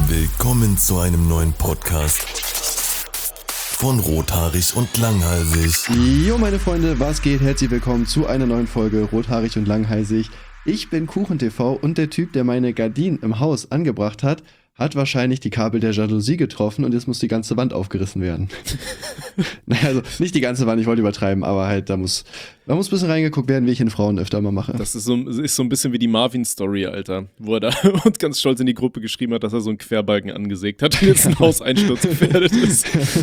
Willkommen zu einem neuen Podcast von Rothaarig und Langhalsig. Jo, meine Freunde, was geht? Herzlich willkommen zu einer neuen Folge Rothaarig und Langhalsig. Ich bin KuchenTV und der Typ, der meine Gardinen im Haus angebracht hat, hat wahrscheinlich die Kabel der Jalousie getroffen und jetzt muss die ganze Wand aufgerissen werden. Naja, also nicht die ganze Wand, ich wollte übertreiben, aber halt, da muss ein bisschen reingeguckt werden, wie ich in Frauen öfter mal mache. Das ist so ein bisschen wie die Marvin-Story, Alter, wo er da uns ganz stolz in die Gruppe geschrieben hat, dass er so einen Querbalken angesägt hat und jetzt ein Hauseinsturz gefährdet ist.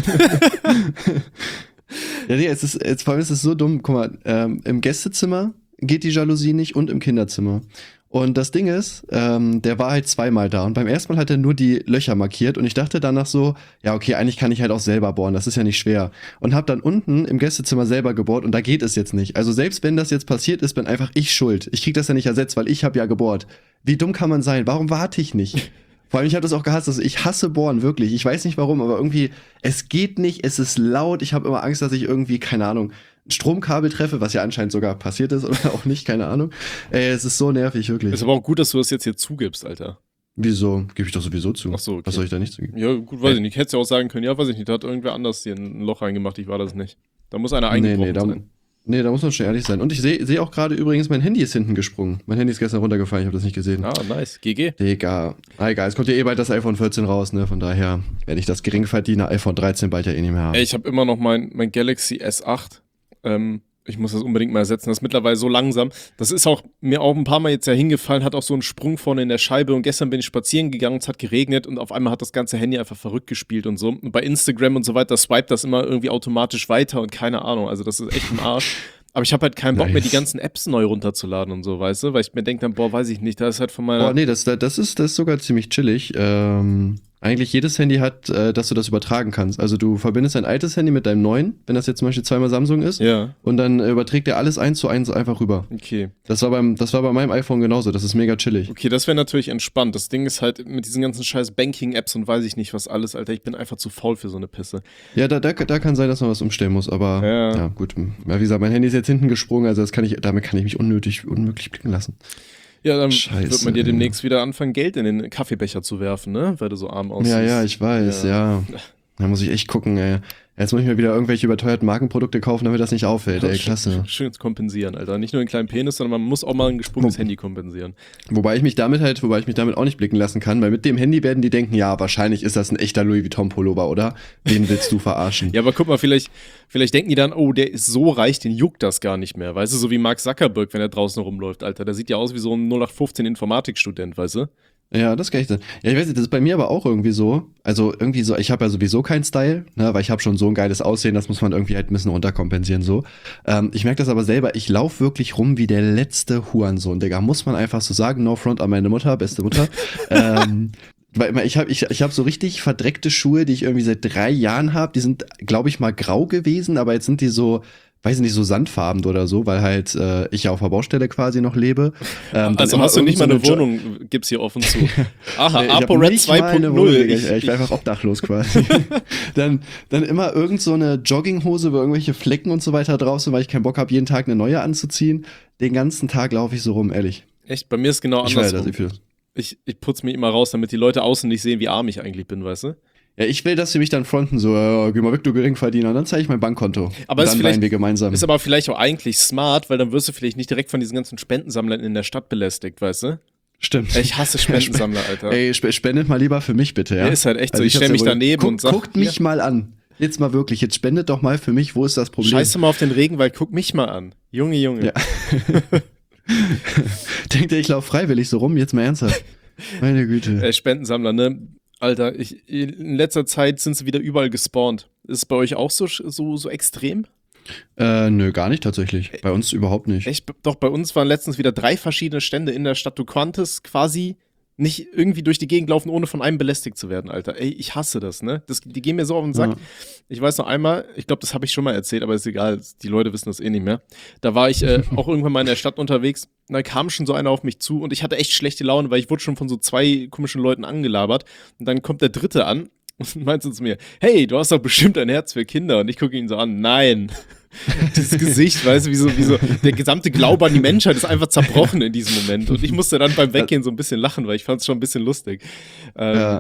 Ja, nee, vor allem ist es so dumm, guck mal, im Gästezimmer geht die Jalousie nicht und im Kinderzimmer. Und das Ding ist, der war halt zweimal da und beim ersten Mal hat er nur die Löcher markiert und ich dachte danach so, ja okay, eigentlich kann ich halt auch selber bohren, das ist ja nicht schwer. Und hab dann unten im Gästezimmer selber gebohrt und da geht es jetzt nicht. Also selbst wenn das jetzt passiert ist, bin einfach ich schuld. Ich krieg das ja nicht ersetzt, weil ich habe ja gebohrt. Wie dumm kann man sein? Warum warte ich nicht? Vor allem, ich habe das auch gehasst, also ich hasse Bohren, wirklich. Ich weiß nicht warum, aber irgendwie, es geht nicht, es ist laut, ich habe immer Angst, dass ich irgendwie, keine Ahnung, ein Stromkabel treffe, was ja anscheinend sogar passiert ist oder auch nicht, keine Ahnung. Es ist so nervig, wirklich. Ist aber auch gut, dass du das jetzt hier zugibst, Alter. Wieso? Gebe ich doch sowieso zu. Ach so, okay. Was soll ich da nicht zugeben? Ja, gut, weiß ich nicht. Hättest du auch sagen können, ja, weiß ich nicht, da hat irgendwer anders hier ein Loch reingemacht, ich war das nicht. Da muss einer eingebrochen sein. Nee, da muss man schon ehrlich sein. Und ich sehe auch gerade übrigens, mein Handy ist hinten gesprungen. Mein Handy ist gestern runtergefallen, ich habe das nicht gesehen. Ah, nice. GG. Digga. Egal, es kommt ja bald das iPhone 14 raus, ne? Von daher werde ich das geringverdienende iPhone 13 bald ja eh nicht mehr haben. Ey, ich habe immer noch mein Galaxy S8. Ich muss das unbedingt mal ersetzen. Das ist mittlerweile so langsam. Das ist auch mir auch ein paar Mal jetzt ja hingefallen, hat auch so einen Sprung vorne in der Scheibe und gestern bin ich spazieren gegangen, es hat geregnet und auf einmal hat das ganze Handy einfach verrückt gespielt und so. Und bei Instagram und so weiter swipet das immer irgendwie automatisch weiter und keine Ahnung. Also das ist echt ein Arsch. Aber ich habe halt keinen Bock mehr, die ganzen Apps neu runterzuladen und so, weißt du? Weil ich mir denke dann, boah, weiß ich nicht, das ist halt von meiner... Boah, nee, das ist sogar ziemlich chillig. Eigentlich jedes Handy hat, dass du das übertragen kannst. Also du verbindest dein altes Handy mit deinem neuen, wenn das jetzt zum Beispiel zweimal Samsung ist. Ja. Und dann überträgt er alles 1:1 einfach rüber. Okay. Das war bei meinem iPhone genauso. Das ist mega chillig. Okay, das wäre natürlich entspannt. Das Ding ist halt mit diesen ganzen scheiß Banking-Apps und weiß ich nicht was alles, Alter. Ich bin einfach zu faul für so eine Pisse. Ja, da kann sein, dass man was umstellen muss. Aber ja gut. Ja, wie gesagt, mein Handy ist jetzt hinten gesprungen. Also damit kann ich mich unmöglich blicken lassen. Ja, dann Scheiße, wird man dir demnächst wieder anfangen, Geld in den Kaffeebecher zu werfen, ne? Weil du so arm aussiehst. Ja, ich weiß, ja. Da muss ich echt gucken, ey. Jetzt muss ich mir wieder irgendwelche überteuerten Markenprodukte kaufen, damit das nicht auffällt, ey, klasse. Schön kompensieren, Alter. Nicht nur einen kleinen Penis, sondern man muss auch mal ein gesprungenes Handy kompensieren. Wobei ich mich damit auch nicht blicken lassen kann, weil mit dem Handy werden die denken, ja, wahrscheinlich ist das ein echter Louis Vuitton Pullover, oder? Den willst du verarschen. Ja, aber guck mal, vielleicht denken die dann, oh, der ist so reich, den juckt das gar nicht mehr. Weißt du, so wie Mark Zuckerberg, wenn er draußen rumläuft, Alter. Der sieht ja aus wie so ein 0815 Informatikstudent, weißt du? Ja, das kann ich dann. Ja, ich weiß nicht, das ist bei mir aber auch irgendwie so. Also irgendwie so, ich habe ja sowieso keinen Style, ne, weil ich habe schon so ein geiles Aussehen, das muss man irgendwie halt ein bisschen runterkompensieren so. Ich merke das aber selber, ich laufe wirklich rum wie der letzte Hurensohn, Digga. Muss man einfach so sagen, no front an meine Mutter, beste Mutter. Weil ich hab so richtig verdreckte Schuhe, die ich irgendwie seit 3 Jahren habe. Die sind, glaube ich, mal grau gewesen, aber jetzt sind die so, weiß ich nicht, so sandfarben oder so, weil halt ich ja auf der Baustelle quasi noch lebe. Also hast du nicht mal eine Wohnung, gibt's hier offen zu. Aha, nee, ApoRed 2.0. Ich war einfach obdachlos quasi. dann immer irgend so eine Jogginghose, wo irgendwelche Flecken und so weiter drauf sind, weil ich keinen Bock habe, jeden Tag eine neue anzuziehen. Den ganzen Tag laufe ich so rum, ehrlich. Echt? Bei mir ist genau andersrum. Ich Ich putze mich immer raus, damit die Leute außen nicht sehen, wie arm ich eigentlich bin, weißt du? Ja, ich will, dass sie mich dann fronten, so, geh mal weg, du Geringverdiener, und dann zeige ich mein Bankkonto. Aber und dann weinen wir gemeinsam. Ist aber vielleicht auch eigentlich smart, weil dann wirst du vielleicht nicht direkt von diesen ganzen Spendensammlern in der Stadt belästigt, weißt du? Stimmt. Ich hasse Spendensammler, Alter. Ey, spendet mal lieber für mich bitte, ja? Ja, ist halt echt so, Also ich stelle mich daneben und sag... Guckt mich mal an. Jetzt mal wirklich, jetzt spendet doch mal für mich, wo ist das Problem? Scheiße mal auf den Regenwald, guck mich mal an. Junge. Ja. Denkt ihr, ich laufe freiwillig so rum? Jetzt mal ernsthaft. Meine Güte. Spendensammler, ne? Alter, in letzter Zeit sind sie wieder überall gespawnt. Ist es bei euch auch so extrem? Nö, gar nicht tatsächlich. Bei uns überhaupt nicht. Echt? Doch, bei uns waren letztens wieder 3 verschiedene Stände in der Stadt. Du konntest quasi nicht irgendwie durch die Gegend laufen, ohne von einem belästigt zu werden, Alter. Ey, ich hasse das, ne? Die gehen mir so auf den Sack. Ja. Ich weiß noch einmal, ich glaube, das habe ich schon mal erzählt, aber ist egal, die Leute wissen das eh nicht mehr. Da war ich auch irgendwann mal in der Stadt unterwegs, und da kam schon so einer auf mich zu und ich hatte echt schlechte Laune, weil ich wurde schon von so 2 komischen Leuten angelabert und dann kommt der Dritte an und meinte zu mir, hey, du hast doch bestimmt ein Herz für Kinder. Und ich gucke ihn so an, nein. Dieses Gesicht, weißt du, wie so der gesamte Glaube an die Menschheit ist einfach zerbrochen in diesem Moment. Und ich musste dann beim Weggehen so ein bisschen lachen, weil ich fand es schon ein bisschen lustig. Ja.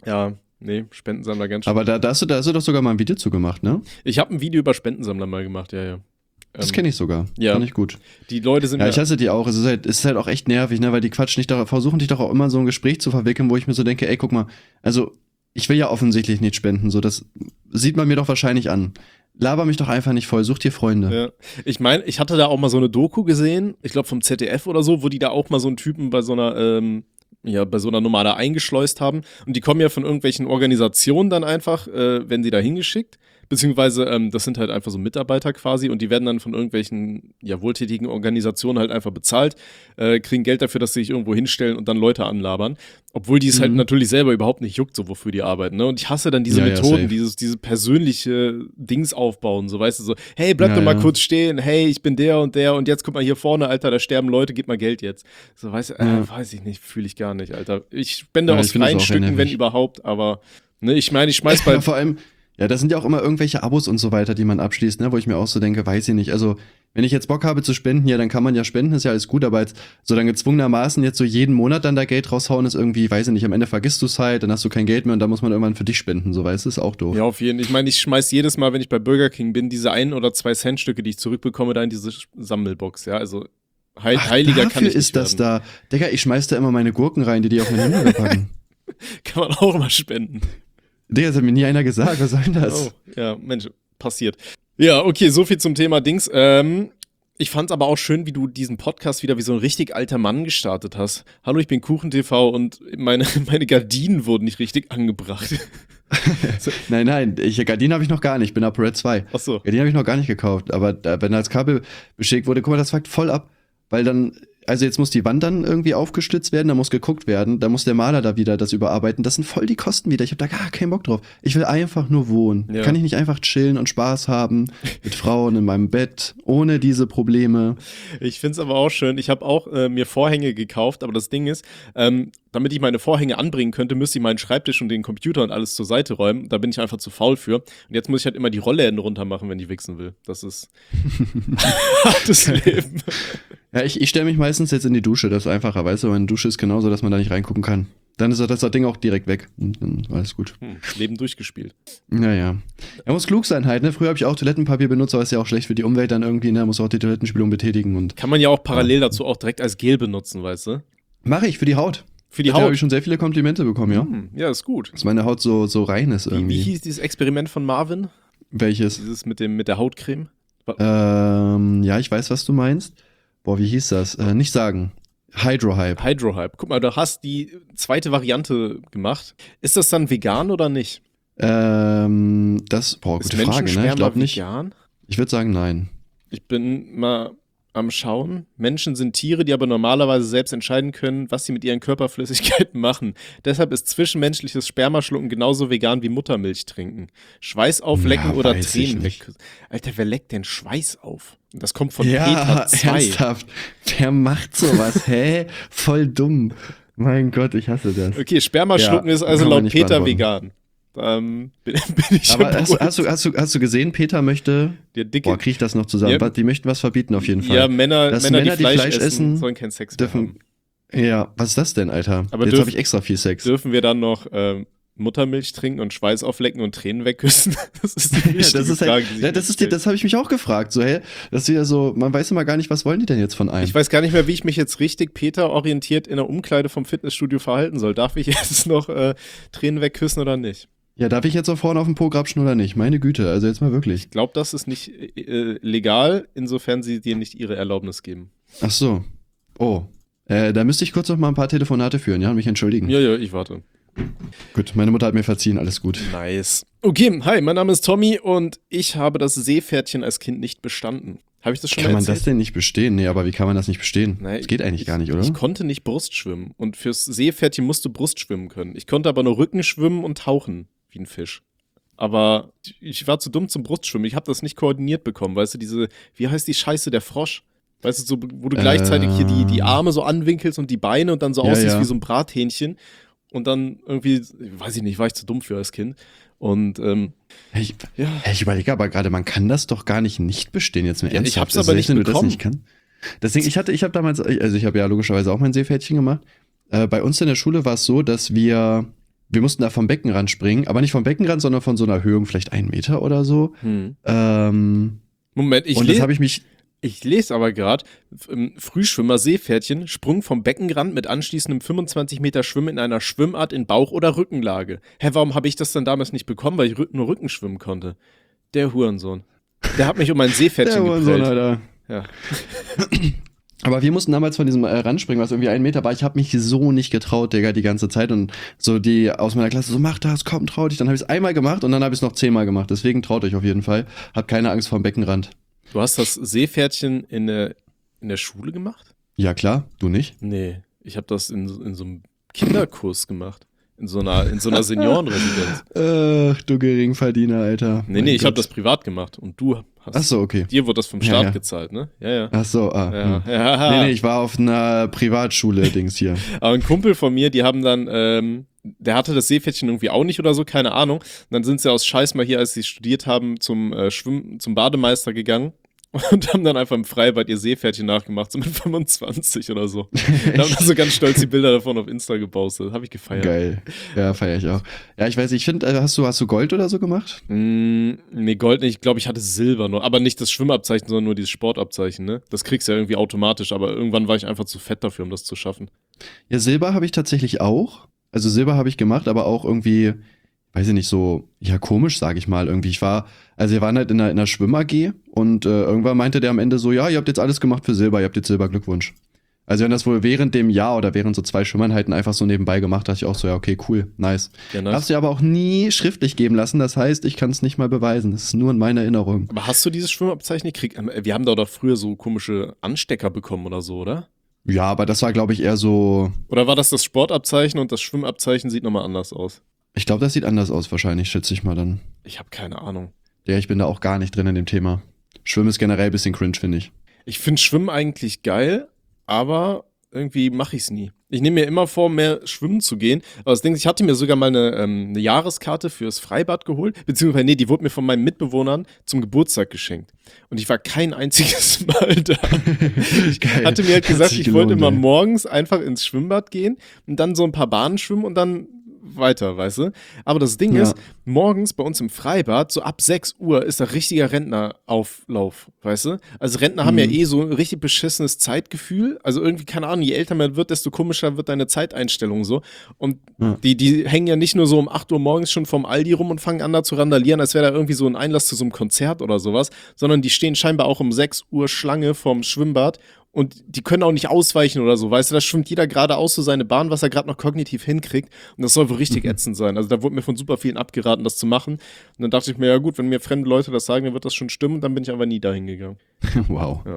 Ja, nee, Spendensammler ganz schön. Aber da hast du doch sogar mal ein Video zu gemacht, ne? Ich habe ein Video über Spendensammler mal gemacht, ja. Das kenne ich sogar. Ja. Fand ich gut. Die Leute sind Ja, ich hasse die auch. Es ist halt auch echt nervig, ne? Weil die versuchen dich doch auch immer so ein Gespräch zu verwickeln, wo ich mir so denke, ey, guck mal, also ich will ja offensichtlich nicht spenden, so das sieht man mir doch wahrscheinlich an. Laber mich doch einfach nicht voll, such dir Freunde. Ja. Ich meine, ich hatte da auch mal so eine Doku gesehen, ich glaube vom ZDF oder so, wo die da auch mal so einen Typen bei so einer Nomade eingeschleust haben. Und die kommen ja von irgendwelchen Organisationen dann einfach, werden die da hingeschickt. Beziehungsweise, das sind halt einfach so Mitarbeiter quasi und die werden dann von irgendwelchen wohltätigen Organisationen halt einfach bezahlt, kriegen Geld dafür, dass sie sich irgendwo hinstellen und dann Leute anlabern. Obwohl die es halt natürlich selber überhaupt nicht juckt, so wofür die arbeiten. Ne? Und ich hasse dann diese Methoden, diese persönliche Dings aufbauen, so weißt du, so, hey, bleib doch mal kurz stehen, hey, ich bin der und jetzt guck mal hier vorne, Alter, da sterben Leute, gib mal Geld jetzt. So, weißt du, weiß ich nicht, fühle ich gar nicht, Alter. Ich spende aus freien Stücken, wenn überhaupt, aber ne, ich meine, ich schmeiß bei... Ja, vor allem, ja, das sind ja auch immer irgendwelche Abos und so weiter, die man abschließt, ne, wo ich mir auch so denke, weiß ich nicht, also wenn ich jetzt Bock habe zu spenden, ja, dann kann man ja spenden, ist ja alles gut, aber jetzt so dann gezwungenermaßen jetzt so jeden Monat dann da Geld raushauen, ist irgendwie, weiß ich nicht, am Ende vergisst du es halt, dann hast du kein Geld mehr und dann muss man irgendwann für dich spenden, so, weißt du, ist auch doof. Ja, auf jeden Fall. Ich meine, ich schmeiß jedes Mal, wenn ich bei Burger King bin, diese 1 oder 2 Cent-Stücke, die ich zurückbekomme, da in diese Sammelbox, ja, also heiliger kann ich nicht ist das werden. da. Digga, ich schmeiß da immer meine Gurken rein, die auf meine Hände packen. Kann man auch immer spenden. Digga, das hat mir nie einer gesagt, was soll denn das? Oh, ja, Mensch, passiert. Ja, okay, so viel zum Thema Dings. Ich fand's aber auch schön, wie du diesen Podcast wieder wie so ein richtig alter Mann gestartet hast. Hallo, ich bin KuchenTV und meine Gardinen wurden nicht richtig angebracht. Nein, Gardinen habe ich noch gar nicht, ich bin ApoRed 2. Ach so. Gardinen habe ich noch gar nicht gekauft, aber wenn da als Kabel beschickt wurde, guck mal, das fuckt voll ab, weil dann, also jetzt muss die Wand dann irgendwie aufgestützt werden, da muss geguckt werden, da muss der Maler da wieder das überarbeiten, das sind voll die Kosten wieder, ich habe da gar keinen Bock drauf. Ich will einfach nur wohnen. Ja. Kann ich nicht einfach chillen und Spaß haben mit Frauen in meinem Bett, ohne diese Probleme? Ich find's aber auch schön, ich habe auch mir Vorhänge gekauft, aber das Ding ist, damit ich meine Vorhänge anbringen könnte, müsste ich meinen Schreibtisch und den Computer und alles zur Seite räumen. Da bin ich einfach zu faul für. Und jetzt muss ich halt immer die Rollläden runter machen, wenn ich wichsen will. Das ist hartes Leben. Ja, ich stelle mich meistens jetzt in die Dusche, das ist einfacher, weißt du, meine Dusche ist genauso, dass man da nicht reingucken kann. Dann ist das Ding auch direkt weg und dann alles gut. Leben durchgespielt. Naja. Er muss klug sein halt, ne? Früher habe ich auch Toilettenpapier benutzt, aber ist ja auch schlecht für die Umwelt dann irgendwie, ne? Muss auch die Toilettenspülung betätigen und. Kann man ja auch parallel dazu auch direkt als Gel benutzen, weißt du? Mache ich für die Haut. Für die Da Haut? habe ich schon sehr viele Komplimente bekommen, ja. Ja, ist gut. Dass meine Haut so rein ist irgendwie. Wie hieß dieses Experiment von Marvin? Welches? Dieses mit der Hautcreme? Ja, ich weiß, was du meinst. Boah, wie hieß das? Nicht sagen. Hydrohype. Hydrohype. Guck mal, du hast die zweite Variante gemacht. Ist das dann vegan oder nicht? Boah, Ist gute Frage, ne? Menschensperma Ich glaube nicht. vegan? Ich würde sagen, nein. Ich bin mal am Schauen. Menschen sind Tiere, die aber normalerweise selbst entscheiden können, was sie mit ihren Körperflüssigkeiten machen. Deshalb ist zwischenmenschliches Spermaschlucken genauso vegan wie Muttermilch trinken. Schweiß auflecken Ja, oder weiß ich Tränen nicht. wegküssen. Alter, wer leckt denn Schweiß auf? Das kommt von Ja, Peter 2. ernsthaft. Wer macht sowas? Hä? Voll dumm. Mein Gott, ich hasse das. Okay, Spermaschlucken Ja, ist also kann man laut nicht Peter beantworten. vegan. Bin ich Aber beruhigt. hast du gesehen, Peter möchte, Der dicke, boah, krieg ich das noch zusammen? Ja. Die möchten was verbieten auf jeden Fall. ja, Männer, Dass die Männer, die Fleisch, Fleisch essen, essen, sollen keinen Sex mehr haben. Ja, was ist das denn, Alter? Aber Jetzt habe ich extra viel Sex. Dürfen wir dann noch Muttermilch trinken und Schweiß auflecken und Tränen wegküssen? Das ist die Ja, wichtige das ist Frage, halt, die sich ja, mir das stellt. habe ich mich auch gefragt. So, hä? Das ist wieder so, man weiß immer gar nicht, was wollen die denn jetzt von einem? Ich weiß gar nicht mehr, wie ich mich jetzt richtig Peter orientiert in der Umkleide vom Fitnessstudio verhalten soll. Darf ich jetzt noch Tränen wegküssen oder nicht? Ja, darf ich jetzt auch vorne auf den Po grapschen oder nicht? Meine Güte, also jetzt mal wirklich. Ich glaube, das ist nicht legal, insofern sie dir nicht ihre Erlaubnis geben. Ach so. Oh. Da müsste ich kurz noch mal ein paar Telefonate führen, ja, und mich entschuldigen. Ja, ich warte. Gut, meine Mutter hat mir verziehen, alles gut. Nice. Okay, hi, mein Name ist Tommy und ich habe das Seepferdchen als Kind nicht bestanden. Habe ich das schon Kann mal man erzählt? das denn nicht bestehen? Nee, aber wie kann man das nicht bestehen? Nein, Das geht eigentlich gar nicht, oder? Ich konnte nicht Brustschwimmen und fürs Seepferdchen musst du Brustschwimmen können. Ich konnte aber nur Rücken schwimmen und tauchen wie ein Fisch. Aber ich war zu dumm zum Brustschwimmen. Ich habe das nicht koordiniert bekommen. Weißt du, wie heißt die Scheiße, der Frosch? Weißt du, so, wo du gleichzeitig hier die Arme so anwinkelst und die Beine und dann so Ja, aussiehst ja. wie so ein Brathähnchen. Und dann irgendwie, weiß ich nicht, war ich zu dumm für als Kind. Und Ich ja. überlege aber gerade, man kann das doch gar nicht bestehen jetzt mehr Ja, ich ernsthaft. hab's aber nicht wenn du das bekommen. nicht kannst. Deswegen, ich habe damals, also ich habe ja logischerweise auch mein Seepferdchen gemacht. Bei uns in der Schule war es so, dass wir wir mussten da vom Beckenrand springen, aber nicht vom Beckenrand, sondern von so einer Erhöhung, vielleicht 1 Meter oder so. Moment, und das habe ich mich. Ich lese aber gerade, Frühschwimmer Seepferdchen, Sprung vom Beckenrand mit anschließendem 25 Meter Schwimmen in einer Schwimmart in Bauch- oder Rückenlage. Hä, warum habe ich das dann damals nicht bekommen, weil ich nur Rücken schwimmen konnte? Der Hurensohn. Der hat mich um ein Seepferdchen geprellt. Alter. Ja. Aber wir mussten damals von diesem Rand springen, was irgendwie 1 Meter war. Ich habe mich so nicht getraut, Digga, die ganze Zeit. Und so die aus meiner Klasse so, mach das, komm, trau dich. Dann habe ich es einmal gemacht und dann habe ich es noch 10-mal gemacht. Deswegen traut euch auf jeden Fall. Habt keine Angst vor dem Beckenrand. Du hast das Seepferdchen in der Schule gemacht? Ja, klar. Du nicht? Nee, ich habe das in so einem Kinderkurs gemacht. In so einer Seniorenresidenz. Ach, du Geringverdiener, Alter. Nee, ich habe das privat gemacht und du hast. Ach so, okay. Dir wurde das vom Staat gezahlt, ne? Ja. Ach so, Ja. Nee, ich war auf einer Privatschule-Dings hier. Aber ein Kumpel von mir, die haben dann, der hatte das Seepferdchen irgendwie auch nicht oder so, keine Ahnung. Und dann sind sie aus Scheiß mal hier, als sie studiert haben, zum Bademeister gegangen. Und haben dann einfach im Freibad ihr Seepferdchen nachgemacht, so mit 25 oder so. Da haben dann so ganz stolz die Bilder davon auf Insta gepostet. Habe ich gefeiert. Geil. Ja, feiere ich auch. Ja, ich weiß nicht, ich finde, hast du Gold oder so gemacht? Nee, Gold nicht. Ich glaube, ich hatte Silber nur. Aber nicht das Schwimmabzeichen, sondern nur dieses Sportabzeichen, ne? Das kriegst du ja irgendwie automatisch. Aber irgendwann war ich einfach zu fett dafür, um das zu schaffen. Ja, Silber habe ich tatsächlich auch. Also Silber habe ich gemacht, aber auch irgendwie, weiß ich nicht, so, ja, komisch, sage ich mal, irgendwie. Wir waren halt in einer Schwimm-AG und irgendwann meinte der am Ende so, ja, ihr habt jetzt alles gemacht für Silber, ihr habt jetzt Silber, Glückwunsch. Also wir haben das wohl während dem Jahr oder während so 2 Schwimmeinheiten einfach so nebenbei gemacht, dachte ich auch so, ja, okay, cool, nice. Ja, nice. Hast du aber auch nie schriftlich geben lassen, das heißt, ich kann es nicht mal beweisen, das ist nur in meiner Erinnerung. Aber hast du dieses Schwimmabzeichen gekriegt? Wir haben da doch früher so komische Anstecker bekommen oder so, oder? Ja, aber das war, glaube ich, eher so. Oder war das Sportabzeichen und das Schwimmabzeichen sieht nochmal anders aus? Ich glaube, das sieht anders aus wahrscheinlich, schätze ich mal dann. Ich habe keine Ahnung. Ja, ich bin da auch gar nicht drin in dem Thema. Schwimmen ist generell ein bisschen cringe, finde ich. Ich finde Schwimmen eigentlich geil, aber irgendwie mache ich es nie. Ich nehme mir immer vor, mehr schwimmen zu gehen. Aber das Ding ist, ich hatte mir sogar mal eine Jahreskarte fürs Freibad geholt. Beziehungsweise, nee, die wurde mir von meinen Mitbewohnern zum Geburtstag geschenkt. Und ich war kein einziges Mal da. Ich hatte mir halt gesagt, ich wollte immer morgens einfach ins Schwimmbad gehen und dann so ein paar Bahnen schwimmen und dann weiter, weißt du? Aber das Ding ist, morgens bei uns im Freibad, so ab 6 Uhr ist da richtiger Rentnerauflauf, weißt du? Also Rentner haben ja eh so ein richtig beschissenes Zeitgefühl. Also irgendwie, keine Ahnung, je älter man wird, desto komischer wird deine Zeiteinstellung so. Und die hängen ja nicht nur so um 8 Uhr morgens schon vom Aldi rum und fangen an da zu randalieren, als wäre da irgendwie so ein Einlass zu so einem Konzert oder sowas, sondern die stehen scheinbar auch um 6 Uhr Schlange vorm Schwimmbad. Und die können auch nicht ausweichen oder so, weißt du, da schwimmt jeder geradeaus so seine Bahn, was er gerade noch kognitiv hinkriegt. Und das soll wohl richtig ätzend sein. Also da wurde mir von super vielen abgeraten, das zu machen. Und dann dachte ich mir, ja gut, wenn mir fremde Leute das sagen, dann wird das schon stimmen. Und dann bin ich aber nie dahin gegangen. Wow. Ja.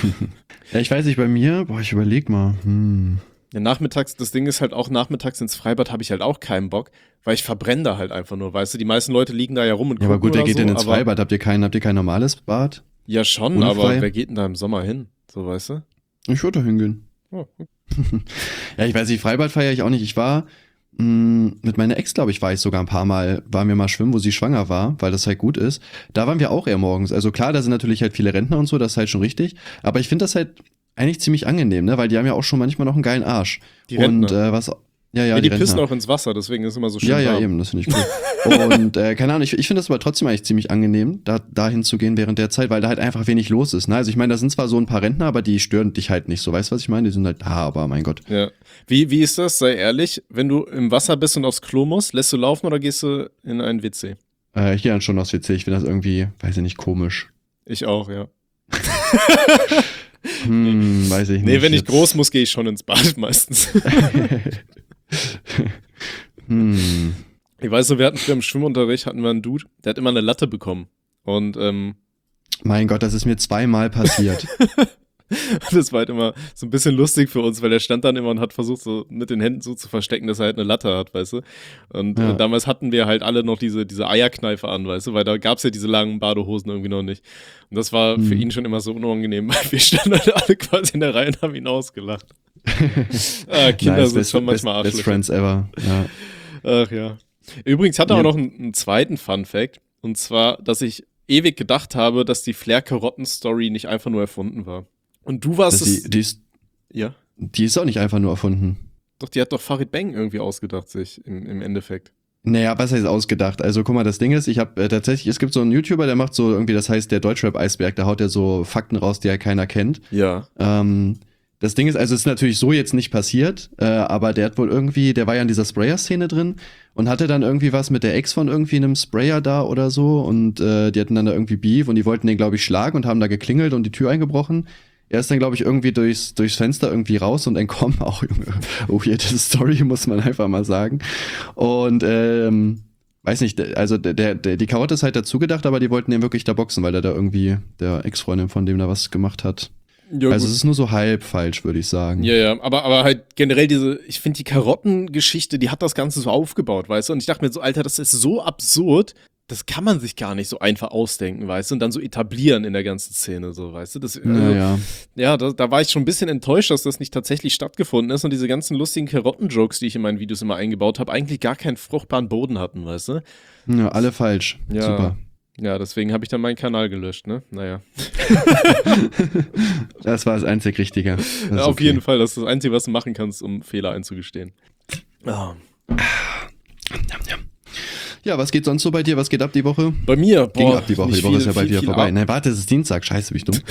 Ja, ich weiß nicht, bei mir, ich überleg mal. Ja, nachmittags, das Ding ist halt auch, nachmittags ins Freibad habe ich halt auch keinen Bock, weil ich verbrenne da halt einfach nur, weißt du, die meisten Leute liegen da ja rum und gucken. Ja, aber gut, wer oder geht so, denn ins Freibad? Habt ihr kein normales Bad? Ja, schon, Ohne aber frei? wer geht denn da im Sommer hin? So, weißt du? Ich würde da hingehen. Oh, okay. Ja, ich weiß nicht, Freibad feiere ich auch nicht. Ich war mit meiner Ex, glaube ich, war ich sogar ein paar Mal, waren wir mal schwimmen, wo sie schwanger war, weil das halt gut ist. Da waren wir auch eher morgens. Also klar, da sind natürlich halt viele Rentner und so, das ist halt schon richtig. Aber ich finde das halt eigentlich ziemlich angenehm, ne? Weil die haben ja auch schon manchmal noch einen geilen Arsch. Die Rentner. Und Ja, die pissen Rentner. auch ins Wasser, deswegen ist es immer so schön Ja, warm. eben, das finde ich cool. Und keine Ahnung, ich finde das aber trotzdem eigentlich ziemlich angenehm, da hinzugehen während der Zeit, weil da halt einfach wenig los ist. Ne? Also ich meine, da sind zwar so ein paar Rentner, aber die stören dich halt nicht so. Weißt du, was ich meine? Die sind halt da, aber mein Gott. Ja. Wie ist das, sei ehrlich, wenn du im Wasser bist und aufs Klo musst, lässt du laufen oder gehst du in einen WC? Ich gehe dann schon aufs WC, ich finde das irgendwie, weiß ich nicht, komisch. Ich auch, ja. Weiß ich nicht. Nee, wenn ich jetzt. groß muss, gehe ich schon ins Bad meistens. Ich weiß so, wir hatten früher im Schwimmunterricht, hatten wir einen Dude, der hat immer eine Latte bekommen. Und Mein Gott, das ist mir 2-mal passiert. das war halt immer so ein bisschen lustig für uns, weil er stand dann immer und hat versucht, so mit den Händen so zu verstecken, dass er halt eine Latte hat, weißt du. Und Ja. damals hatten wir halt alle noch diese Eierkneife an, weißt du, weil da gab es ja diese langen Badehosen irgendwie noch nicht. Und das war für ihn schon immer so unangenehm, weil wir standen halt alle quasi in der Reihe und haben ihn ausgelacht. Kinder Nice, sind schon manchmal Best Arschlöcher. Friends ever. Ja. Ach ja. Übrigens hatte er Ja. auch noch einen zweiten Fun-Fact. Und zwar, dass ich ewig gedacht habe, dass die Flair-Karotten-Story nicht einfach nur erfunden war. Und du warst Die ist Ja. auch nicht einfach nur erfunden. Doch, die hat doch Farid Bang irgendwie ausgedacht, sich im Endeffekt. Naja, was heißt ausgedacht? Also guck mal, das Ding ist, ich habe tatsächlich, es gibt so einen YouTuber, der macht so irgendwie, das heißt der Deutschrap-Eisberg, da haut er so Fakten raus, die ja keiner kennt. Ja. Das Ding ist, also es ist natürlich so jetzt nicht passiert, aber der hat wohl irgendwie, der war ja in dieser Sprayer-Szene drin und hatte dann irgendwie was mit der Ex von irgendwie einem Sprayer da oder so und die hatten dann da irgendwie Beef und die wollten den, glaube ich, schlagen und haben da geklingelt und die Tür eingebrochen. Er ist dann, glaube ich, irgendwie durchs Fenster irgendwie raus und entkommen. Auch, weirde Story, muss man einfach mal sagen. Und, weiß nicht, also die Karotte ist halt dazu gedacht, aber die wollten den wirklich da boxen, weil er da irgendwie der Ex-Freundin von dem da was gemacht hat. Ja, Also gut. es ist nur so halb falsch, würde ich sagen. Ja, aber halt generell ich finde die Karottengeschichte, die hat das Ganze so aufgebaut, weißt du? Und ich dachte mir so, Alter, das ist so absurd, das kann man sich gar nicht so einfach ausdenken, weißt du? Und dann so etablieren in der ganzen Szene, so, weißt du? Da war ich schon ein bisschen enttäuscht, dass das nicht tatsächlich stattgefunden ist und diese ganzen lustigen Karotten-Jokes, die ich in meinen Videos immer eingebaut habe, eigentlich gar keinen fruchtbaren Boden hatten, weißt du? Ja, alle falsch. Ja. Super. Ja, deswegen habe ich dann meinen Kanal gelöscht, ne? Naja. Das war das einzig Richtige. Das ist Auf okay. jeden Fall, das ist das Einzige, was du machen kannst, um Fehler einzugestehen. Ja, was geht sonst so bei dir? Was geht ab die Woche? Bei mir, Ging ab die Woche. Die Woche ist ja bald wieder vorbei. Viel, Nein, warte, es ist Dienstag. Scheiße, bin ich dumm.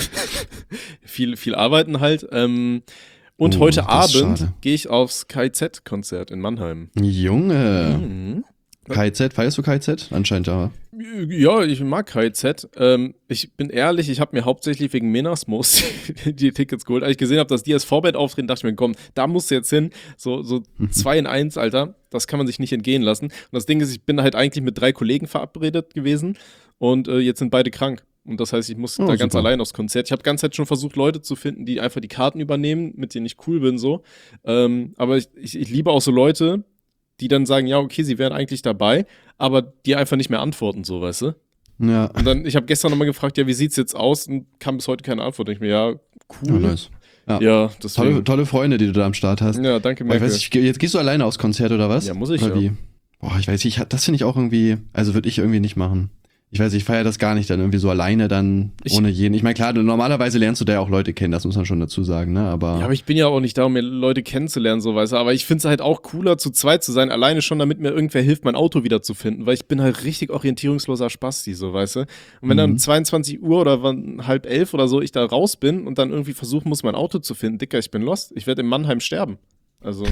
viel arbeiten halt. Und Oh, heute das ist Abend schade. gehe ich aufs KZ-Konzert in Mannheim. Junge. Mhm. KZ, feierst du KZ? Anscheinend ja. Ja, ich mag KZ. Ich bin ehrlich, ich habe mir hauptsächlich wegen Menasmus die Tickets geholt. Als ich gesehen habe, dass die als Vorband auftreten, dachte ich mir, komm, da musst du jetzt hin. So 2 in 1, Alter. Das kann man sich nicht entgehen lassen. Und das Ding ist, ich bin halt eigentlich mit 3 Kollegen verabredet gewesen und jetzt sind beide krank. Und das heißt, ich muss da ganz super. allein aufs Konzert. Ich habe die ganze Zeit schon versucht, Leute zu finden, die einfach die Karten übernehmen, mit denen ich cool bin, so. Aber ich liebe auch so Leute, die dann sagen, ja, okay, sie wären eigentlich dabei, aber die einfach nicht mehr antworten, so, weißt du? Ja. Und dann, ich habe gestern nochmal gefragt, ja, wie sieht's jetzt aus? Und kam bis heute keine Antwort. Und ich mir, ja, Ja, cool. nice. Ja. Ja, deswegen. Tolle Freunde, die du da am Start hast. Ja, danke, Boah, ich Merkel. weiß nicht, jetzt gehst du alleine aufs Konzert oder was? Ja, muss ich, oder ja. wie? Boah, ich weiß nicht, das finde ich auch irgendwie, also würde ich irgendwie nicht machen. Ich weiß, ich feiere das gar nicht, dann irgendwie so alleine dann ohne jeden. Ich meine, klar, normalerweise lernst du da ja auch Leute kennen, das muss man schon dazu sagen, ne? Aber, Ja, aber ich bin ja auch nicht da, um mir Leute kennenzulernen, so, weißt du. Aber ich finde es halt auch cooler, zu zweit zu sein, alleine schon, damit mir irgendwer hilft, mein Auto wiederzufinden, weil ich bin halt richtig orientierungsloser Spasti, so, weißt du. Und wenn dann 22 Uhr oder 10:30 oder so ich da raus bin und dann irgendwie versuchen muss, mein Auto zu finden, Dicker, ich bin lost. Ich werde in Mannheim sterben. Also,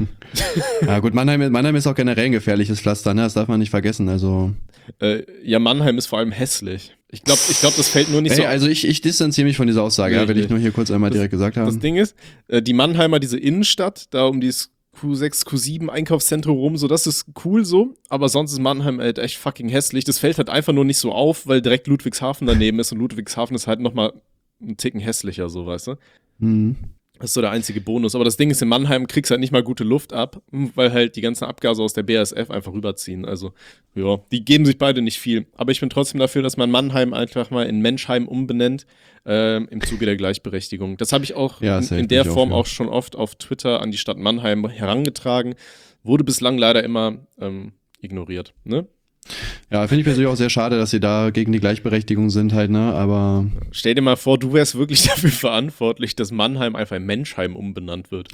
ja gut, Mannheim ist auch generell ein gefährliches Pflaster, ne? Das darf man nicht vergessen, also. ja, Mannheim ist vor allem hässlich. Ich glaube, das fällt nur nicht Ey, so also ich distanziere mich von dieser Aussage, ja, will ich nur hier kurz einmal direkt gesagt haben. Das Ding ist, die Mannheimer, diese Innenstadt, da um dieses Q6, Q7 Einkaufszentrum rum, so, das ist cool so, aber sonst ist Mannheim halt echt fucking hässlich. Das fällt halt einfach nur nicht so auf, weil direkt Ludwigshafen daneben ist und Ludwigshafen ist halt nochmal einen Ticken hässlicher, so, weißt du? Mhm. Das ist so der einzige Bonus. Aber das Ding ist, in Mannheim kriegst du halt nicht mal gute Luft ab, weil halt die ganzen Abgase aus der BASF einfach rüberziehen. Also, ja, die geben sich beide nicht viel. Aber ich bin trotzdem dafür, dass man Mannheim einfach mal in Menschheim umbenennt, im Zuge der Gleichberechtigung. Das habe ich auch Ja, in der Form ja. auch schon oft auf Twitter an die Stadt Mannheim herangetragen. Wurde bislang leider immer ignoriert, ne? Ja, finde ich persönlich auch sehr schade, dass sie da gegen die Gleichberechtigung sind halt, ne, aber. Stell dir mal vor, du wärst wirklich dafür verantwortlich, dass Mannheim einfach in Menschheim umbenannt wird.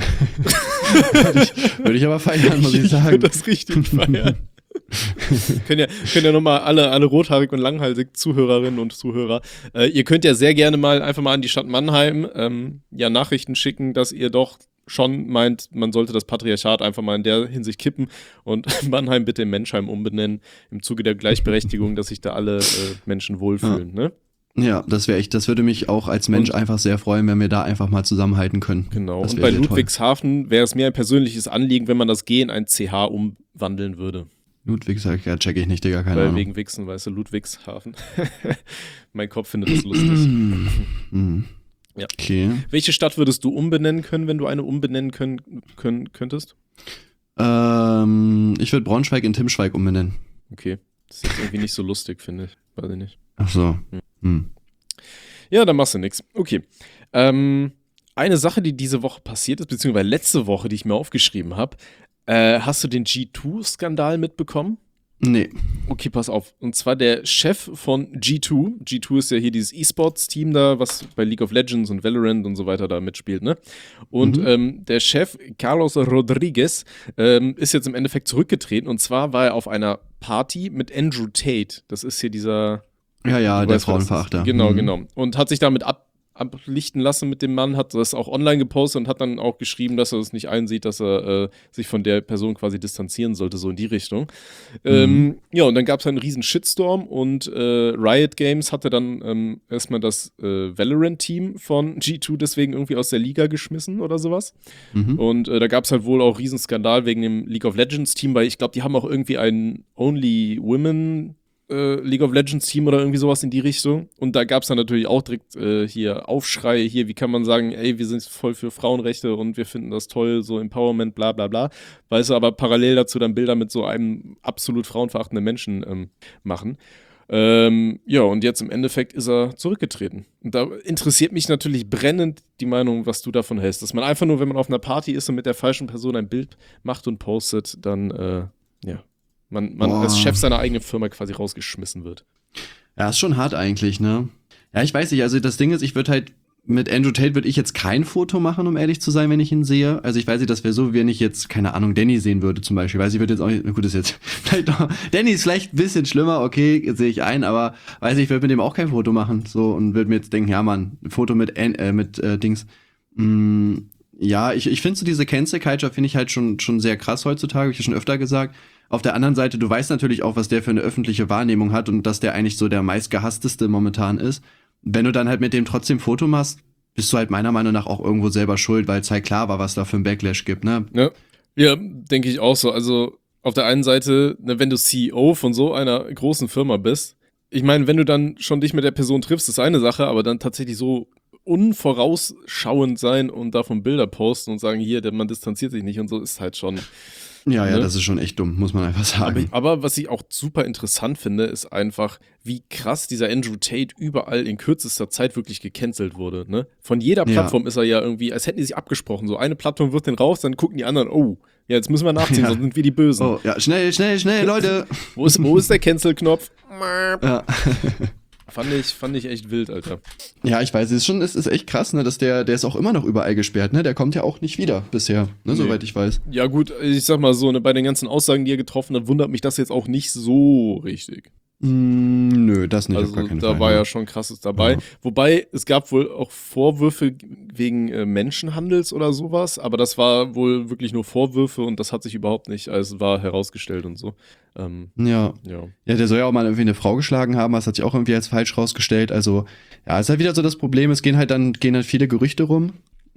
Würde ich aber feiern, muss ich Ich sagen. würde das richtig feiern. können ja nochmal alle rothaarig und langhaalsig Zuhörerinnen und Zuhörer, ihr könnt ja sehr gerne mal einfach mal an die Stadt Mannheim Nachrichten schicken, dass ihr doch schon meint, man sollte das Patriarchat einfach mal in der Hinsicht kippen und Mannheim bitte in Menschheim umbenennen, im Zuge der Gleichberechtigung, dass sich da alle Menschen wohlfühlen, ne? Ja, das würde mich auch als Mensch einfach sehr freuen, wenn wir da einfach mal zusammenhalten können. Genau. Das Und wäre bei sehr toll. Ludwigshafen wäre es mir ein persönliches Anliegen, wenn man das G in ein CH umwandeln würde. Ludwigshafen, ja, check ich nicht, Digga, keine Weil Ahnung. wegen Wichsen, weißt du, Ludwigshafen. Mein Kopf findet das lustig. Mhm. Ja. Okay. Welche Stadt würdest du umbenennen können, wenn du eine umbenennen könntest? Ich würde Braunschweig in Timschweig umbenennen. Okay. Das ist jetzt irgendwie nicht so lustig, finde ich. Weiß ich nicht. Ach so. Ja, dann machst du nix. Okay. Eine Sache, die diese Woche passiert ist, beziehungsweise letzte Woche, die ich mir aufgeschrieben habe, hast du den G2-Skandal mitbekommen? Nee. Okay, pass auf. Und zwar der Chef von G2. G2 ist ja hier dieses E-Sports-Team da, was bei League of Legends und Valorant und so weiter da mitspielt, ne? Und der Chef, Carlos Rodriguez, ist jetzt im Endeffekt zurückgetreten. Und zwar war er auf einer Party mit Andrew Tate. Das ist hier dieser... Ja, der Frauenverachter. Genau. Und hat sich damit ablichten lassen mit dem Mann, hat das auch online gepostet und hat dann auch geschrieben, dass er es nicht einsieht, dass er sich von der Person quasi distanzieren sollte, so in die Richtung. Ja, und dann gab es einen riesen Shitstorm und Riot Games hatte dann erstmal das Valorant-Team von G2 deswegen irgendwie aus der Liga geschmissen oder sowas. Und da gab es halt wohl auch riesen Skandal wegen dem League of Legends-Team, weil ich glaube, die haben auch irgendwie ein Only Women League of Legends Team oder irgendwie sowas in die Richtung. Und da gab es dann natürlich auch direkt hier Aufschrei, hier, wie kann man sagen, ey, wir sind voll für Frauenrechte und wir finden das toll, so Empowerment, bla bla bla. Weißt du, aber parallel dazu dann Bilder mit so einem absolut frauenverachtenden Menschen machen. Ja, und jetzt im Endeffekt ist er zurückgetreten. Und da interessiert mich natürlich brennend die Meinung, was du davon hältst. Dass man einfach nur, wenn man auf einer Party ist und mit der falschen Person ein Bild macht und postet, dann, man als Chef seiner eigenen Firma quasi rausgeschmissen wird. Ja, ist schon hart eigentlich, ne? Ja, ich weiß nicht, also das Ding ist, ich würde halt, mit Andrew Tate würde ich jetzt kein Foto machen, um ehrlich zu sein, wenn ich ihn sehe. Also ich weiß nicht, das wäre so, wenn ich jetzt, keine Ahnung, Danny sehen würde zum Beispiel. Weiß ich, würde jetzt auch nicht, gut, ist jetzt vielleicht doch, Danny ist vielleicht ein bisschen schlimmer, okay, sehe ich ein, aber weiß ich würde mit dem auch kein Foto machen, so, und würde mir jetzt denken, ja Mann, ein Foto mit Dings. Ja, ich finde so diese Cancel Culture finde ich halt schon sehr krass heutzutage, habe ich ja schon öfter gesagt. Auf der anderen Seite, du weißt natürlich auch, was der für eine öffentliche Wahrnehmung hat und dass der eigentlich so der meistgehassteste momentan ist. Wenn du dann halt mit dem trotzdem Foto machst, bist du halt meiner Meinung nach auch irgendwo selber schuld, weil es halt klar war, was da für ein Backlash gibt, ne? Ja, denke ich auch so. Also auf der einen Seite, ne, wenn du CEO von so einer großen Firma bist, ich meine, wenn du dann schon dich mit der Person triffst, ist eine Sache, aber dann tatsächlich so unvorausschauend sein und davon Bilder posten und sagen, hier, der Mann distanziert sich nicht und so, ist halt schon... Ja, ne? Das ist schon echt dumm, muss man einfach sagen. Aber was ich auch super interessant finde, ist einfach, wie krass dieser Andrew Tate überall in kürzester Zeit wirklich gecancelt wurde. Ne? Von jeder Plattform ist er ja irgendwie, als hätten die sich abgesprochen. So eine Plattform wird den raus, dann gucken die anderen, oh, ja, jetzt müssen wir nachziehen, sonst sind wir die Bösen. Oh, ja, schnell, Leute. Wo ist der Cancel-Knopf? Ja. Fand ich echt wild, Alter. Ja, ich weiß, es ist echt krass, ne, dass der ist auch immer noch überall gesperrt, ne? Der kommt ja auch nicht wieder bisher, ne, soweit ich weiß. Ja, gut, ich sag mal so, ne, bei den ganzen Aussagen, die er getroffen hat, wundert mich das jetzt auch nicht so richtig. Nö, das nicht, also auf gar keinen Fall. Da war ja schon Krasses dabei. Ja. Wobei, es gab wohl auch Vorwürfe wegen Menschenhandels oder sowas, aber das war wohl wirklich nur Vorwürfe und das hat sich überhaupt nicht als wahr herausgestellt und so. Ja, der soll ja auch mal irgendwie eine Frau geschlagen haben, das hat sich auch irgendwie als falsch rausgestellt. Also, ja, ist halt wieder so das Problem, gehen halt viele Gerüchte rum.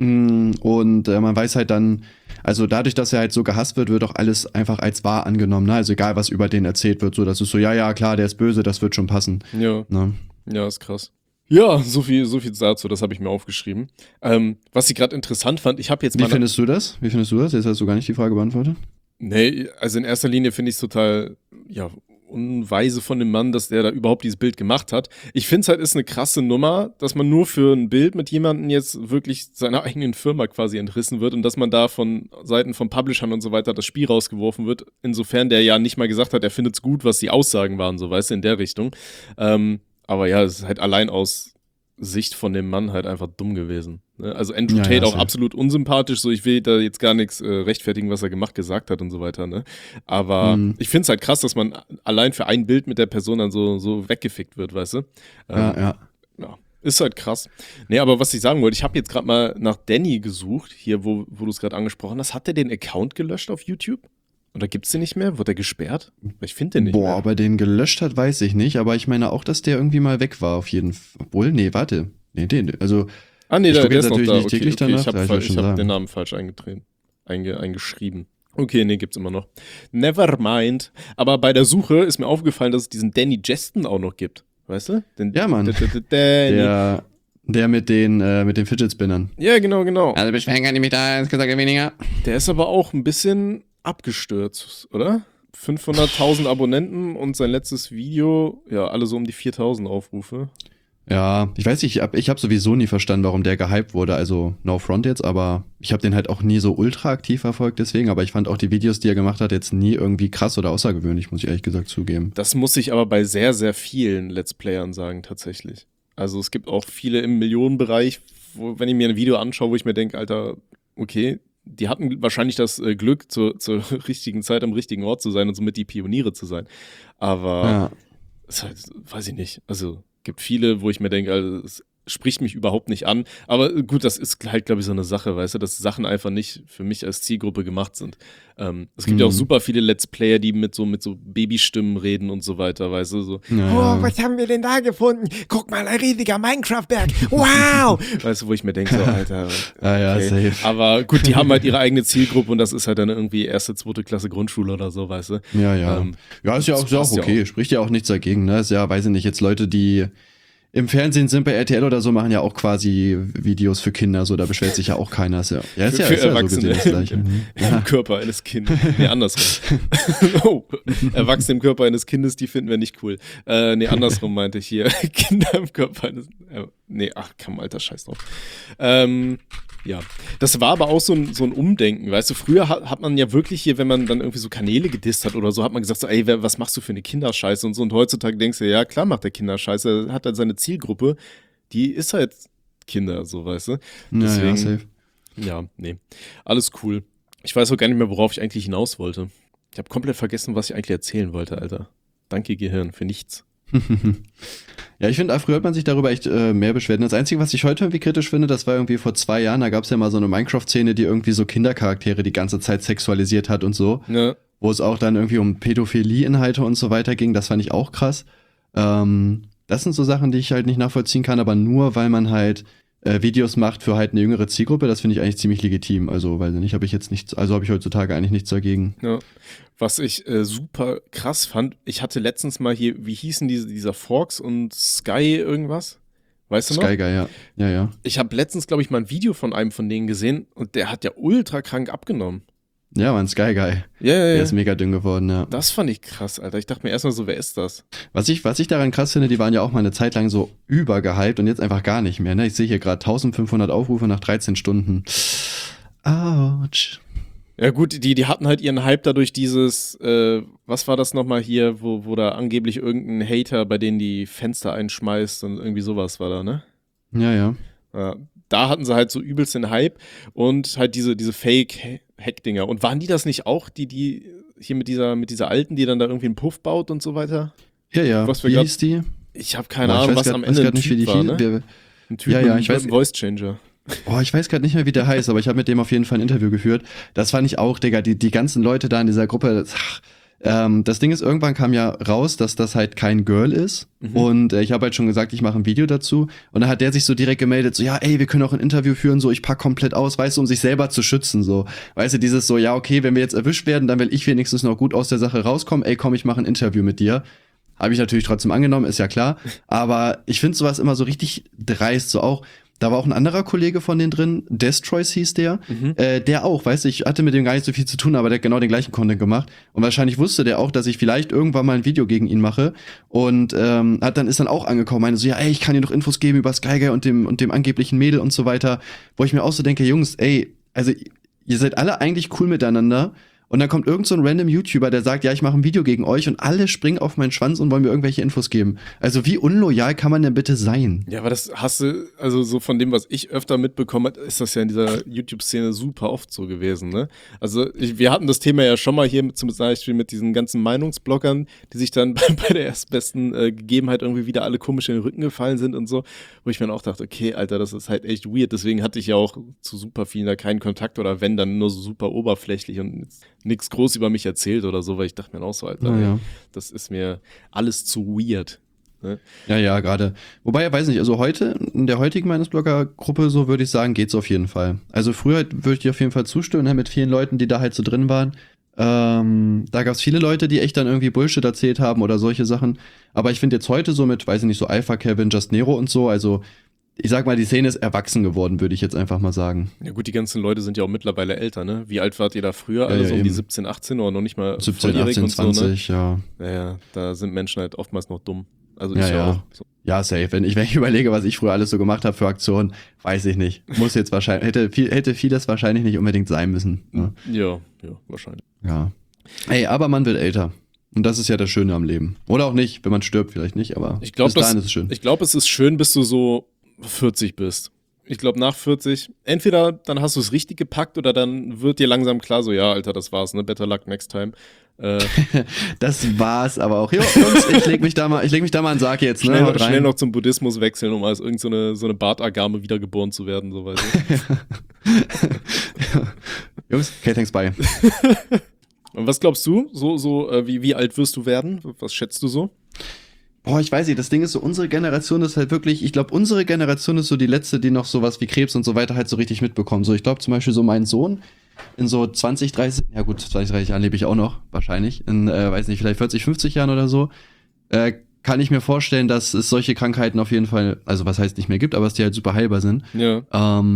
Und man weiß halt dann, also dadurch, dass er halt so gehasst wird, wird auch alles einfach als wahr angenommen, ne? Also egal, was über den erzählt wird, so, das ist so, ja, klar, der ist böse, das wird schon passen. Ja, ne? Ja, ist krass. Ja, so viel dazu, das habe ich mir aufgeschrieben. Was ich gerade interessant fand, ich habe jetzt mal... Wie findest du das? Jetzt hast du gar nicht die Frage beantwortet. Nee, also in erster Linie finde ich es total, unweise von dem Mann, dass der da überhaupt dieses Bild gemacht hat. Ich finde es halt ist eine krasse Nummer, dass man nur für ein Bild mit jemandem jetzt wirklich seiner eigenen Firma quasi entrissen wird und dass man da von Seiten von Publishern und so weiter das Spiel rausgeworfen wird, insofern der ja nicht mal gesagt hat, er findet es gut, was die Aussagen waren, so, weißt du, in der Richtung. Aber ja, es ist halt allein aus Sicht von dem Mann halt einfach dumm gewesen. Ne? Also Andrew Tate auch absolut unsympathisch, so ich will da jetzt gar nichts rechtfertigen, was er gesagt hat und so weiter, ne? Aber ich finde es halt krass, dass man allein für ein Bild mit der Person dann so weggefickt wird, weißt du? Ja, ist halt krass. Nee, aber was ich sagen wollte, ich habe jetzt gerade mal nach Danny gesucht, hier, wo du es gerade angesprochen hast. Hat der den Account gelöscht auf YouTube? Oder gibt's den nicht mehr? Wird der gesperrt? Ich finde den nicht mehr. Ob er den gelöscht hat, weiß ich nicht. Aber ich meine auch, dass der irgendwie mal weg war, auf jeden Fall. Obwohl, nee, warte. Nee, also... nee, der ist noch da. Okay, ich habe den Namen falsch eingeschrieben. Okay, nee, gibt's immer noch. Never mind. Aber bei der Suche ist mir aufgefallen, dass es diesen Danny Jeston auch noch gibt. Weißt du? Ja, Mann. Der mit den Fidget Spinnern. Ja, genau. Also beschweren kann ich mich da insgesamt weniger. Der ist aber auch ein bisschen abgestürzt, oder? 500.000 Abonnenten und sein letztes Video, ja, alle so um die 4.000 Aufrufe. Ja, ich weiß nicht, ich hab sowieso nie verstanden, warum der gehypt wurde, also No Front jetzt, aber ich habe den halt auch nie so ultra aktiv verfolgt deswegen, aber ich fand auch die Videos, die er gemacht hat, jetzt nie irgendwie krass oder außergewöhnlich, muss ich ehrlich gesagt zugeben. Das muss ich aber bei sehr, sehr vielen Let's Playern sagen, tatsächlich. Also es gibt auch viele im Millionenbereich, wo, wenn ich mir ein Video anschaue, wo ich mir denke, Alter, okay, die hatten wahrscheinlich das Glück, zur richtigen Zeit am richtigen Ort zu sein und somit die Pioniere zu sein. Aber Ja. ist halt, weiß ich nicht. Also gibt viele, wo ich mir denke, also, es spricht mich überhaupt nicht an. Aber gut, das ist halt, glaube ich, so eine Sache, weißt du, dass Sachen einfach nicht für mich als Zielgruppe gemacht sind. Es gibt ja auch super viele Let's Player, die mit so Babystimmen reden und so weiter, weißt du, so. Ja. Oh, was haben wir denn da gefunden? Guck mal, ein riesiger Minecraft-Berg. Wow! Weißt du, wo ich mir denke, so, Alter. Ja, Okay. safe. Aber gut, die haben halt ihre eigene Zielgruppe und das ist halt dann irgendwie erste, zweite Klasse Grundschule oder so, weißt du. Ja. Ja, ist ja das auch passt ja okay, spricht ja auch nichts dagegen, ne? Ist ja, weiß ich nicht, jetzt Leute, die im Fernsehen sind bei RTL oder so, machen ja auch quasi Videos für Kinder, so, da beschwert sich ja auch keiner. Ist ja Für ist ja so Erwachsene gesehen das Gleiche. im Körper eines Kindes. Nee, andersrum. Oh, Erwachsene im Körper eines Kindes, die finden wir nicht cool. Nee, andersrum meinte ich hier. Kinder im Körper eines. Nee, ach komm, alter Scheiß drauf. Ja, das war aber auch so ein Umdenken, weißt du, früher hat man ja wirklich hier, wenn man dann irgendwie so Kanäle gedisst hat oder so, hat man gesagt so, ey, was machst du für eine Kinderscheiße und so, und heutzutage denkst du, ja, klar macht der Kinderscheiße, er hat halt seine Zielgruppe, die ist halt Kinder, so, weißt du. Deswegen, Ja, safe. ja, nee, alles cool. Ich weiß auch gar nicht mehr, worauf ich eigentlich hinaus wollte. Ich habe komplett vergessen, was ich eigentlich erzählen wollte, Alter. Danke, Gehirn, für nichts. Ja, ich finde, früher hat man sich darüber echt mehr beschwert. Das Einzige, was ich heute irgendwie kritisch finde, das war irgendwie vor 2 Jahren, da gab es ja mal so eine Minecraft-Szene, die irgendwie so Kindercharaktere die ganze Zeit sexualisiert hat und so. Ja. Wo es auch dann irgendwie um Pädophilie-Inhalte und so weiter ging. Das fand ich auch krass. Das sind so Sachen, die ich halt nicht nachvollziehen kann, aber nur, weil man halt Videos macht für halt eine jüngere Zielgruppe, das finde ich eigentlich ziemlich legitim. Also, weiß ich nicht, habe ich heutzutage eigentlich nichts dagegen. Ja. Was ich super krass fand, ich hatte letztens mal hier, wie hießen dieser Forks und Sky irgendwas? Weißt du noch? Sky Guy, ja. Ja. Ich habe letztens, glaube ich, mal ein Video von einem von denen gesehen und der hat ja ultra krank abgenommen. Ja, Mann, Sky Guy. Ja. Der ist mega dünn geworden, ja. Das fand ich krass, Alter. Ich dachte mir erstmal so, wer ist das? Was ich daran krass finde, die waren ja auch mal eine Zeit lang so übergehypt und jetzt einfach gar nicht mehr. Ne? Ich sehe hier gerade 1500 Aufrufe nach 13 Stunden. Autsch. Ja gut, die hatten halt ihren Hype dadurch dieses, was war das nochmal hier, wo da angeblich irgendein Hater bei denen die Fenster einschmeißt und irgendwie sowas war da, ne? Ja. Ja, da hatten sie halt so übelst den Hype und halt diese Fake-Hack-Dinger. Und waren die das nicht auch, die hier mit dieser Alten, die dann da irgendwie einen Puff baut und so weiter? Ja. Was wir Wie grad- hieß die? Ich habe keine Ahnung, was am Ende ein Typ war, ne? Ein Typ Ja, mit ich weiß- einem Voice-Changer. Ich weiß gerade nicht mehr, wie der heißt, aber ich habe mit dem auf jeden Fall ein Interview geführt. Das fand ich auch, Digga, die ganzen Leute da in dieser Gruppe, das Ding ist, irgendwann kam ja raus, dass das halt kein Girl ist. Und ich habe halt schon gesagt, ich mache ein Video dazu. Und dann hat der sich so direkt gemeldet, so, ja, ey, wir können auch ein Interview führen, so, ich pack komplett aus, weißt du, um sich selber zu schützen, so. Weißt du, dieses so, ja, okay, wenn wir jetzt erwischt werden, dann will ich wenigstens noch gut aus der Sache rauskommen, ey, komm, ich mache ein Interview mit dir. Habe ich natürlich trotzdem angenommen, ist ja klar. Aber ich finde sowas immer so richtig dreist, so auch. Da war auch ein anderer Kollege von denen drin, Destroys hieß der, der auch, weißt du, ich hatte mit dem gar nicht so viel zu tun, aber der hat genau den gleichen Content gemacht und wahrscheinlich wusste der auch, dass ich vielleicht irgendwann mal ein Video gegen ihn mache und ist dann auch angekommen, meinte so, ja, ey, ich kann dir noch Infos geben über Skyguy und dem angeblichen Mädel und so weiter, wo ich mir auch so denke, Jungs, ey, also ihr seid alle eigentlich cool miteinander. Und dann kommt irgend so ein random YouTuber, der sagt, ja, ich mache ein Video gegen euch und alle springen auf meinen Schwanz und wollen mir irgendwelche Infos geben. Also wie unloyal kann man denn bitte sein? Ja, aber das hast du, also so von dem, was ich öfter mitbekommen habe, ist das ja in dieser YouTube-Szene super oft so gewesen, ne? Also wir hatten das Thema ja schon mal hier zum Beispiel mit diesen ganzen Meinungsbloggern, die sich dann bei der erstbesten Gegebenheit irgendwie wieder alle komisch in den Rücken gefallen sind und so, wo ich mir dann auch dachte, okay, Alter, das ist halt echt weird. Deswegen hatte ich ja auch zu super vielen da keinen Kontakt oder wenn, dann nur so super oberflächlich und nichts groß über mich erzählt oder so, weil ich dachte mir auch so, Alter, Ja. das ist mir alles zu weird. Ne? Ja, gerade. Wobei, weiß nicht, also heute, in der heutigen Meinungsblogger-Gruppe, so würde ich sagen, geht's auf jeden Fall. Also früher würde ich dir auf jeden Fall zustimmen, ne, mit vielen Leuten, die da halt so drin waren. Da gab's viele Leute, die echt dann irgendwie Bullshit erzählt haben oder solche Sachen. Aber ich finde jetzt heute so mit, weiß ich nicht, so Alpha Kevin, Just Nero und so, also ich sag mal, die Szene ist erwachsen geworden, würde ich jetzt einfach mal sagen. Ja gut, die ganzen Leute sind ja auch mittlerweile älter, ne? Wie alt wart ihr da früher? Ja, Alle so um die eben. 17, 18 oder noch nicht mal 17, volljährig 18, und so, ne? 20, ja. Ja, da sind Menschen halt oftmals noch dumm. Also Ja, ich ja. auch. So. Ja, safe. Wenn ich überlege, was ich früher alles so gemacht habe für Aktionen, weiß ich nicht. Muss jetzt wahrscheinlich, hätte vieles wahrscheinlich nicht unbedingt sein müssen. Ne? Ja, wahrscheinlich. Ja. Ey, aber man wird älter. Und das ist ja das Schöne am Leben. Oder auch nicht, wenn man stirbt, vielleicht nicht, aber Ich glaube, bis dahin ist es schön. Ich glaube, es ist schön, bis du so 40 bist. Ich glaube, nach 40, entweder dann hast du es richtig gepackt oder dann wird dir langsam klar, so, ja, Alter, das war's, ne? Better luck next time. Das war's aber auch. Jo, Jungs, ich leg mich da mal an den Sarg jetzt, ne? Haut rein. Schnell noch zum Buddhismus wechseln, um als irgend so eine Bartagame wiedergeboren zu werden, so weiß ich. Jungs, okay, thanks, bye. Und was glaubst du? Wie alt wirst du werden? Was schätzt du so? Boah, ich weiß nicht, das Ding ist so, unsere Generation ist halt wirklich, ich glaube, unsere Generation ist so die letzte, die noch sowas wie Krebs und so weiter halt so richtig mitbekommt. So, ich glaube zum Beispiel so mein Sohn in so 20, 30, ja gut, 20, 30 Jahren lebe ich auch noch, wahrscheinlich, in, weiß nicht, vielleicht 40, 50 Jahren oder so, kann ich mir vorstellen, dass es solche Krankheiten auf jeden Fall, also was heißt nicht mehr gibt, aber dass die halt super heilbar sind. Ja.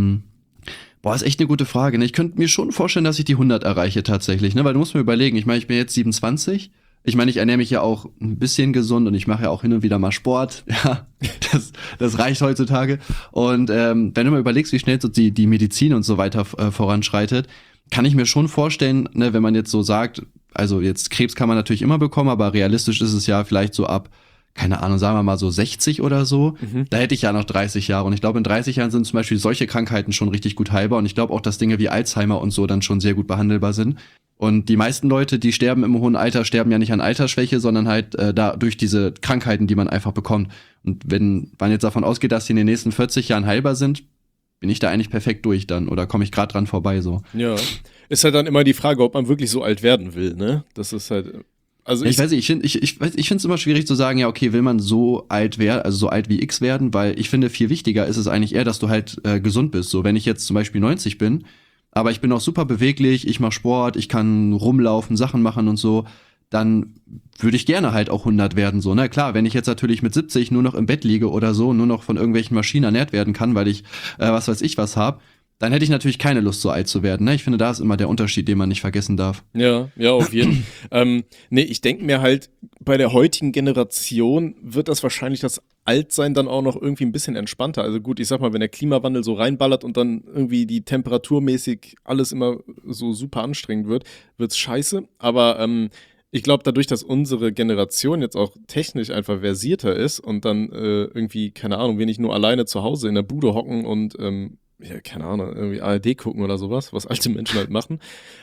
Boah, ist echt eine gute Frage, ne? Ich könnte mir schon vorstellen, dass ich die 100 erreiche tatsächlich, ne? Weil du musst mir überlegen, ich meine, ich bin jetzt 27. Ich meine, ich ernähre mich ja auch ein bisschen gesund und ich mache ja auch hin und wieder mal Sport. Ja, das reicht heutzutage. Und wenn du mal überlegst, wie schnell so die Medizin und so weiter voranschreitet, kann ich mir schon vorstellen, ne, wenn man jetzt so sagt, also jetzt Krebs kann man natürlich immer bekommen, aber realistisch ist es ja vielleicht so ab, keine Ahnung, sagen wir mal so 60 oder so. Da hätte ich ja noch 30 Jahre. Und ich glaube, in 30 Jahren sind zum Beispiel solche Krankheiten schon richtig gut heilbar. Und ich glaube auch, dass Dinge wie Alzheimer und so dann schon sehr gut behandelbar sind. Und die meisten Leute, die sterben im hohen Alter, sterben ja nicht an Altersschwäche, sondern halt da durch diese Krankheiten, die man einfach bekommt. Und wenn man jetzt davon ausgeht, dass die in den nächsten 40 Jahren heilbar sind, bin ich da eigentlich perfekt durch dann oder komme ich gerade dran vorbei so. Ja. Ist halt dann immer die Frage, ob man wirklich so alt werden will, ne? Das ist halt. Also ich weiß nicht, ich finde es immer schwierig zu sagen, ja, okay, will man so alt werden, also so alt wie X werden, weil ich finde, viel wichtiger ist es eigentlich eher, dass du halt gesund bist. So, wenn ich jetzt zum Beispiel 90 bin, aber ich bin auch super beweglich, ich mache Sport, ich kann rumlaufen, Sachen machen und so, dann würde ich gerne halt auch 100 werden, so, ne? Klar, wenn ich jetzt natürlich mit 70 nur noch im Bett liege oder so, nur noch von irgendwelchen Maschinen ernährt werden kann, weil ich was weiß ich was hab, dann hätte ich natürlich keine Lust, so alt zu werden, ne? Ich finde, da ist immer der Unterschied, den man nicht vergessen darf. Ja, auf jeden Fall. Nee, ich denke mir halt, bei der heutigen Generation wird das wahrscheinlich das Altsein dann auch noch irgendwie ein bisschen entspannter. Also gut, ich sag mal, wenn der Klimawandel so reinballert und dann irgendwie die temperaturmäßig alles immer so super anstrengend wird, wird's scheiße. Aber ich glaube, dadurch, dass unsere Generation jetzt auch technisch einfach versierter ist und dann irgendwie, keine Ahnung, wir nicht nur alleine zu Hause in der Bude hocken und ja, keine Ahnung, irgendwie ARD gucken oder sowas, was alte Menschen halt machen.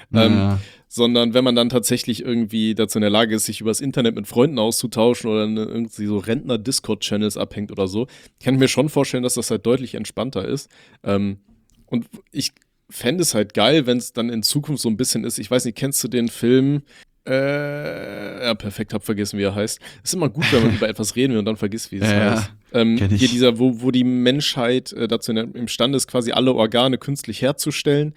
Sondern wenn man dann tatsächlich irgendwie dazu in der Lage ist, sich übers Internet mit Freunden auszutauschen oder irgendwie so Rentner-Discord-Channels abhängt oder so, kann ich mir schon vorstellen, dass das halt deutlich entspannter ist. Und ich fände es halt geil, wenn es dann in Zukunft so ein bisschen ist, ich weiß nicht, kennst du den Film? Ja, perfekt, hab vergessen, wie er heißt. Ist immer gut, wenn man über etwas reden will und dann vergisst, wie es heißt. Hier dieser, wo die Menschheit dazu imstande ist, quasi alle Organe künstlich herzustellen.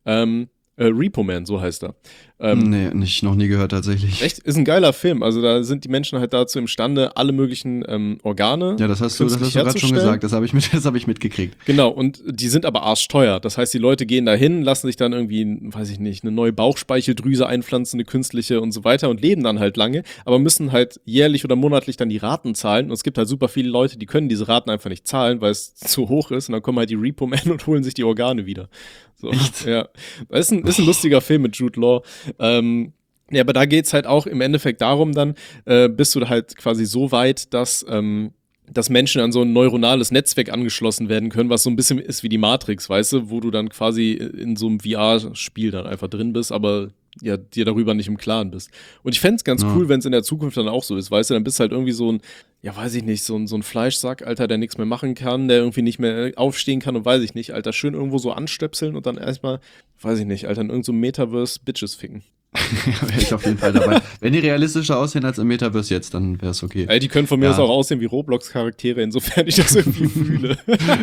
Repo Man, so heißt er. Nee, noch nie gehört tatsächlich. Echt? Ist ein geiler Film. Also da sind die Menschen halt dazu imstande, alle möglichen Organe. Ja, das hast du gerade schon gesagt. Das habe ich mitgekriegt. Genau, und die sind aber arschteuer. Das heißt, die Leute gehen da hin, lassen sich dann irgendwie, weiß ich nicht, eine neue Bauchspeicheldrüse einpflanzen, eine künstliche und so weiter und leben dann halt lange, aber müssen halt jährlich oder monatlich dann die Raten zahlen. Und es gibt halt super viele Leute, die können diese Raten einfach nicht zahlen, weil es zu hoch ist. Und dann kommen halt die Repo Men und holen sich die Organe wieder. So, echt? Ja. Das ist ein lustiger Film mit Jude Law. Ja, aber da geht's halt auch im Endeffekt darum dann, bist du halt quasi so weit, dass Menschen an so ein neuronales Netzwerk angeschlossen werden können, was so ein bisschen ist wie die Matrix, weißt du, wo du dann quasi in so einem VR-Spiel dann einfach drin bist, aber ja, dir darüber nicht im Klaren bist. Und ich fände es ganz cool, wenn es in der Zukunft dann auch so ist, weißt du, dann bist du halt irgendwie so ein, ja, weiß ich nicht, so ein Fleischsack, Alter, der nichts mehr machen kann, der irgendwie nicht mehr aufstehen kann und weiß ich nicht, Alter, schön irgendwo so anstöpseln und dann erstmal, weiß ich nicht, Alter, in irgendeinem so Metaverse Bitches ficken. Wäre ich auf jeden Fall dabei. Wenn die realistischer aussehen als im Metaverse jetzt, dann wäre es okay. Ey, die können von mir aus auch aussehen wie Roblox-Charaktere, insofern ich das irgendwie fühle.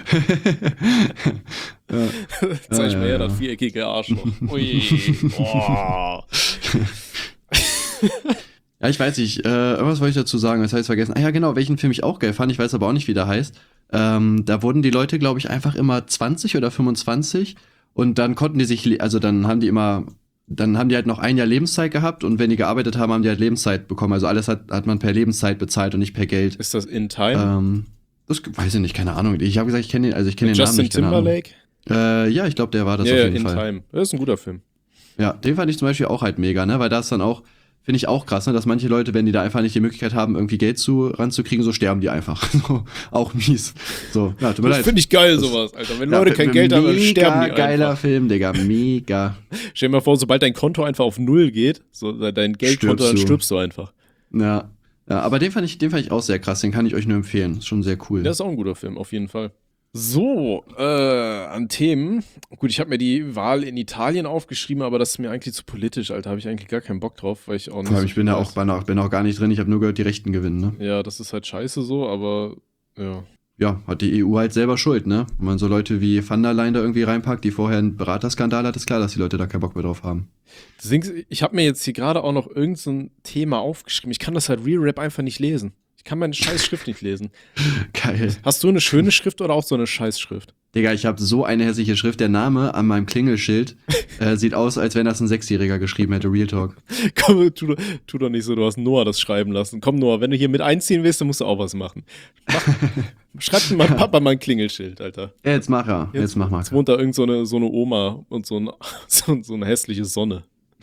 Zeig mir her, das viereckige Arschloch. Ui, boah. Ja, ich weiß nicht, irgendwas wollte ich dazu sagen, das habe ich vergessen. Ah ja, genau, welchen Film ich auch geil fand, ich weiß aber auch nicht, wie der heißt. Da wurden die Leute, glaube ich, einfach immer 20 oder 25 und dann konnten die sich, also dann haben die immer dann haben die halt noch ein Jahr Lebenszeit gehabt und wenn die gearbeitet haben, haben die halt Lebenszeit bekommen. Also alles hat man per Lebenszeit bezahlt und nicht per Geld. Ist das in Time? Das weiß ich nicht, keine Ahnung. Ich habe gesagt, ich kenne den Namen nicht. Justin Timberlake? Ja, ich glaube, der war das auf jeden Fall. Ja, in Time. Das ist ein guter Film. Ja, den fand ich zum Beispiel auch halt mega, ne? Weil das dann auch, finde ich auch krass, ne? Dass manche Leute, wenn die da einfach nicht die Möglichkeit haben, irgendwie Geld ranzukriegen, so sterben die einfach. So, auch mies. So, ja, tut mir leid. Das finde ich geil, sowas, Alter. Wenn Leute kein Geld haben, dann sterben die einfach. Geiler Film, Digga, mega. Stell dir mal vor, sobald dein Konto einfach auf Null geht, so dein Geldkonto, dann stirbst du einfach. Ja, aber den fand ich auch sehr krass, den kann ich euch nur empfehlen. Ist schon sehr cool. Der ist auch ein guter Film, auf jeden Fall. So, an Themen. Gut, ich habe mir die Wahl in Italien aufgeschrieben, aber das ist mir eigentlich zu politisch, Alter. Habe ich eigentlich gar keinen Bock drauf, weil ich auch nicht. Vor allem, ich bin auch gar nicht drin, ich habe nur gehört, die Rechten gewinnen, ne? Ja, das ist halt scheiße so, aber ja. Ja, hat die EU halt selber Schuld, ne? Wenn man so Leute wie Van der Leyen da irgendwie reinpackt, die vorher einen Beraterskandal hat, ist klar, dass die Leute da keinen Bock mehr drauf haben. Deswegen, ich habe mir jetzt hier gerade auch noch irgend so ein Thema aufgeschrieben. Ich kann das halt Real Rap einfach nicht lesen. Ich kann meine scheiß Schrift nicht lesen. Geil. Hast du eine schöne Schrift oder auch so eine Scheißschrift? Digga, ich habe so eine hässliche Schrift. Der Name an meinem Klingelschild sieht aus, als wenn das ein Sechsjähriger geschrieben hätte. Real Talk. Komm, tu doch nicht so, du hast Noah das schreiben lassen. Komm, Noah, wenn du hier mit einziehen willst, dann musst du auch was machen. Schreib mir mal Papa mein Klingelschild, Alter. Jetzt mach er. Jetzt mach mal. Jetzt wohnt da irgend so eine Oma und so eine hässliche Sonne.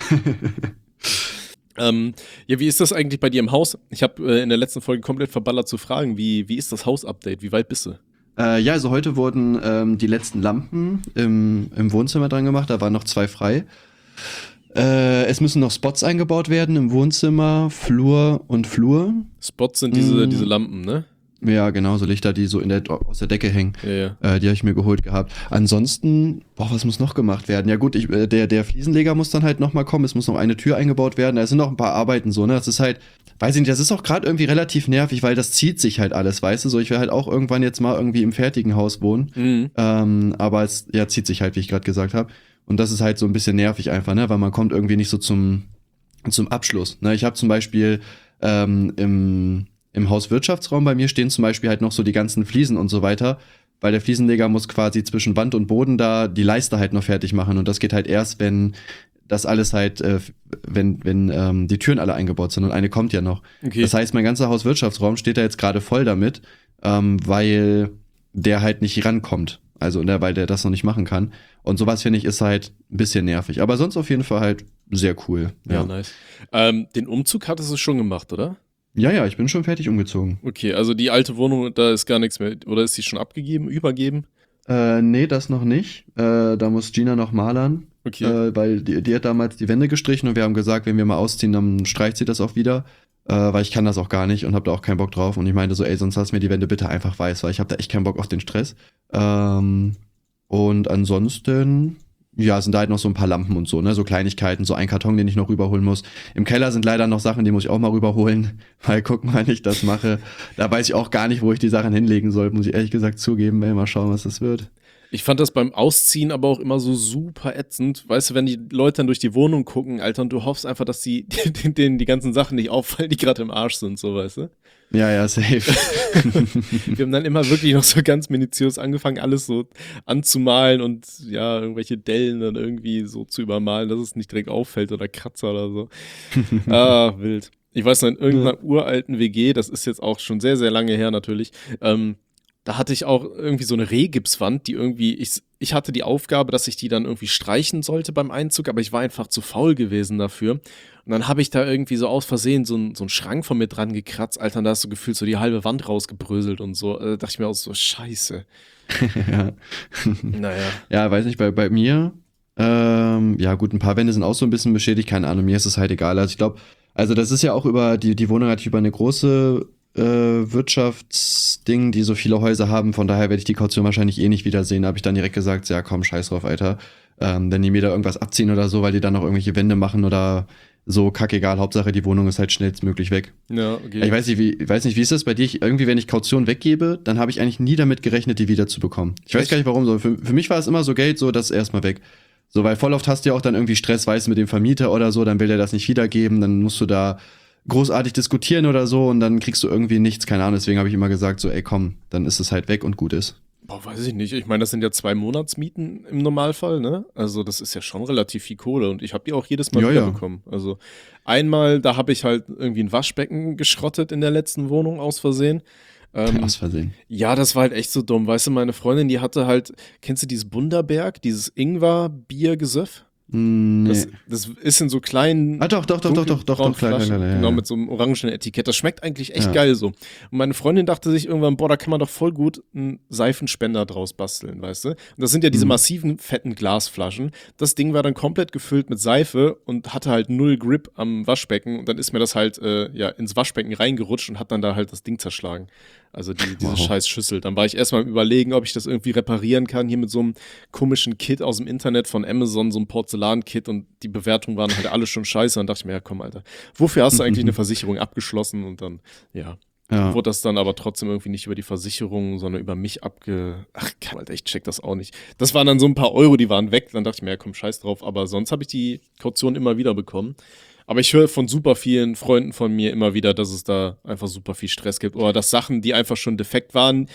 Ja, wie ist das eigentlich bei dir im Haus? Ich habe in der letzten Folge komplett verballert zu fragen, wie ist das Haus-Update? Wie weit bist du? Ja, also heute wurden die letzten Lampen im Wohnzimmer dran gemacht, da waren noch 2 frei. Es müssen noch Spots eingebaut werden im Wohnzimmer, Flur und Flur. Spots sind diese Lampen, ne? Ja, genau, so Lichter, die so aus der Decke hängen. Ja. Die habe ich mir geholt gehabt. Ansonsten, was muss noch gemacht werden? Ja gut, der Fliesenleger muss dann halt nochmal kommen. Es muss noch eine Tür eingebaut werden. Da sind noch ein paar Arbeiten so, ne? Das ist halt, weiß ich nicht, das ist auch gerade irgendwie relativ nervig, weil das zieht sich halt alles, weißt du? So, ich will halt auch irgendwann jetzt mal irgendwie im fertigen Haus wohnen. Mhm. Aber es zieht sich halt, wie ich gerade gesagt habe. Und das ist halt so ein bisschen nervig einfach, ne? Weil man kommt irgendwie nicht so zum Abschluss. Ne? Ich habe zum Beispiel im Hauswirtschaftsraum bei mir stehen zum Beispiel halt noch so die ganzen Fliesen und so weiter, weil der Fliesenleger muss quasi zwischen Wand und Boden da die Leiste halt noch fertig machen und das geht halt erst, wenn das alles halt, wenn die Türen alle eingebaut sind und eine kommt ja noch. Okay. Das heißt, mein ganzer Hauswirtschaftsraum steht da jetzt gerade voll damit, weil der halt nicht rankommt. Also, weil der das noch nicht machen kann. Und sowas, finde ich, ist halt ein bisschen nervig. Aber sonst auf jeden Fall halt sehr cool. Ja, nice. Den Umzug hattest du schon gemacht, oder? Ja, ich bin schon fertig umgezogen. Okay, also die alte Wohnung, da ist gar nichts mehr. Oder ist sie schon übergeben? Nee, das noch nicht. Da muss Gina noch malern. Okay. Weil die hat damals die Wände gestrichen und wir haben gesagt, wenn wir mal ausziehen, dann streicht sie das auch wieder. Weil ich kann das auch gar nicht und habe da auch keinen Bock drauf. Und ich meinte so, ey, sonst lass mir die Wände bitte einfach weiß, weil ich habe da echt keinen Bock auf den Stress. Und ansonsten, ja, sind da halt noch so ein paar Lampen und so, ne, so Kleinigkeiten, so ein Karton, den ich noch rüberholen muss. Im Keller sind leider noch Sachen, die muss ich auch mal rüberholen, weil guck mal, wenn ich das mache, da weiß ich auch gar nicht, wo ich die Sachen hinlegen soll, muss ich ehrlich gesagt zugeben, ey, mal schauen, was das wird. Ich fand das beim Ausziehen aber auch immer so super ätzend. Weißt du, wenn die Leute dann durch die Wohnung gucken, Alter, und du hoffst einfach, dass denen die ganzen Sachen nicht auffallen, die gerade im Arsch sind, so, weißt du? Ja, safe. Wir haben dann immer wirklich noch so ganz minutiös angefangen, alles so anzumalen und ja, irgendwelche Dellen dann irgendwie so zu übermalen, dass es nicht direkt auffällt oder Kratzer oder so. Wild. Ich weiß noch, in irgendeiner uralten WG, das ist jetzt auch schon sehr, sehr lange her natürlich, da hatte ich auch irgendwie so eine Rehgipswand, die irgendwie, ich hatte die Aufgabe, dass ich die dann irgendwie streichen sollte beim Einzug, aber ich war einfach zu faul gewesen dafür. Und dann habe ich da irgendwie so aus Versehen so einen Schrank von mir dran gekratzt, Alter, und da hast du gefühlt so die halbe Wand rausgebröselt und so. Dachte ich mir auch so, scheiße. Ja. Naja. Ja, weiß nicht, bei mir, ja gut, ein paar Wände sind auch so ein bisschen beschädigt, keine Ahnung, mir ist es halt egal. Also ich glaube, das ist ja auch über, die Wohnung hat über eine große Wirtschaftsding, die so viele Häuser haben, von daher werde ich die Kaution wahrscheinlich eh nicht wiedersehen. Da habe ich dann direkt gesagt, ja komm, scheiß drauf, Alter. Wenn die mir da irgendwas abziehen oder so, weil die dann noch irgendwelche Wände machen oder so, kackegal, Hauptsache die Wohnung ist halt schnellstmöglich weg. Ja, okay. Ich weiß nicht, wie ist das bei dir? Irgendwie, wenn ich Kaution weggebe, dann habe ich eigentlich nie damit gerechnet, die wieder zu bekommen. Ich weiß gar nicht warum so. Für mich war es immer so Geld, so, das ist erstmal weg. So, weil voll oft hast du ja auch dann irgendwie Stress, weißt du, mit dem Vermieter oder so, dann will der das nicht wiedergeben, dann musst du da großartig diskutieren oder so und dann kriegst du irgendwie nichts, keine Ahnung, deswegen habe ich immer gesagt so, ey komm, dann ist es halt weg und gut ist. Boah, weiß ich nicht. Ich meine, das sind ja 2 Monatsmieten im Normalfall, ne? Also das ist ja schon relativ viel Kohle und ich habe die auch jedes Mal Ja, ja. wiederbekommen. Also einmal, da habe ich halt irgendwie ein Waschbecken geschrottet in der letzten Wohnung aus Versehen. Aus Versehen. Ja, das war halt echt so dumm. Weißt du, meine Freundin, die hatte halt, kennst du dieses Bundaberg, dieses Ingwer-Bier-Gesöff? Nee. Das ist in so kleinen Doch, dunkelbraunen klar, Flaschen, ja. genau, mit so einem orangen Etikett. Das schmeckt eigentlich echt Ja. geil so. Und meine Freundin dachte sich irgendwann, boah, da kann man doch voll gut einen Seifenspender draus basteln, weißt du? Und das sind ja diese massiven, fetten Glasflaschen. Das Ding war dann komplett gefüllt mit Seife und hatte halt 0 Grip am Waschbecken. Und dann ist mir das halt ins Waschbecken reingerutscht und hat dann da halt das Ding zerschlagen. Also diese Wow. scheiß Schüssel. Dann war ich erstmal am Überlegen, ob ich das irgendwie reparieren kann, hier mit so einem komischen Kit aus dem Internet von Amazon, so ein Porzellankit, und die Bewertungen waren halt alle schon scheiße. Dann dachte ich mir, ja komm, Alter, wofür hast du eigentlich eine Versicherung abgeschlossen? Und dann, ja, Ja. wurde das dann aber trotzdem irgendwie nicht über die Versicherung, sondern über mich Ach, Alter, ich check das auch nicht. Das waren dann so ein paar Euro, die waren weg. Dann dachte ich mir, ja komm, scheiß drauf. Aber sonst habe ich die Kaution immer wieder bekommen. Aber ich höre von super vielen Freunden von mir immer wieder, dass es da einfach super viel Stress gibt oder dass Sachen, die einfach schon defekt waren,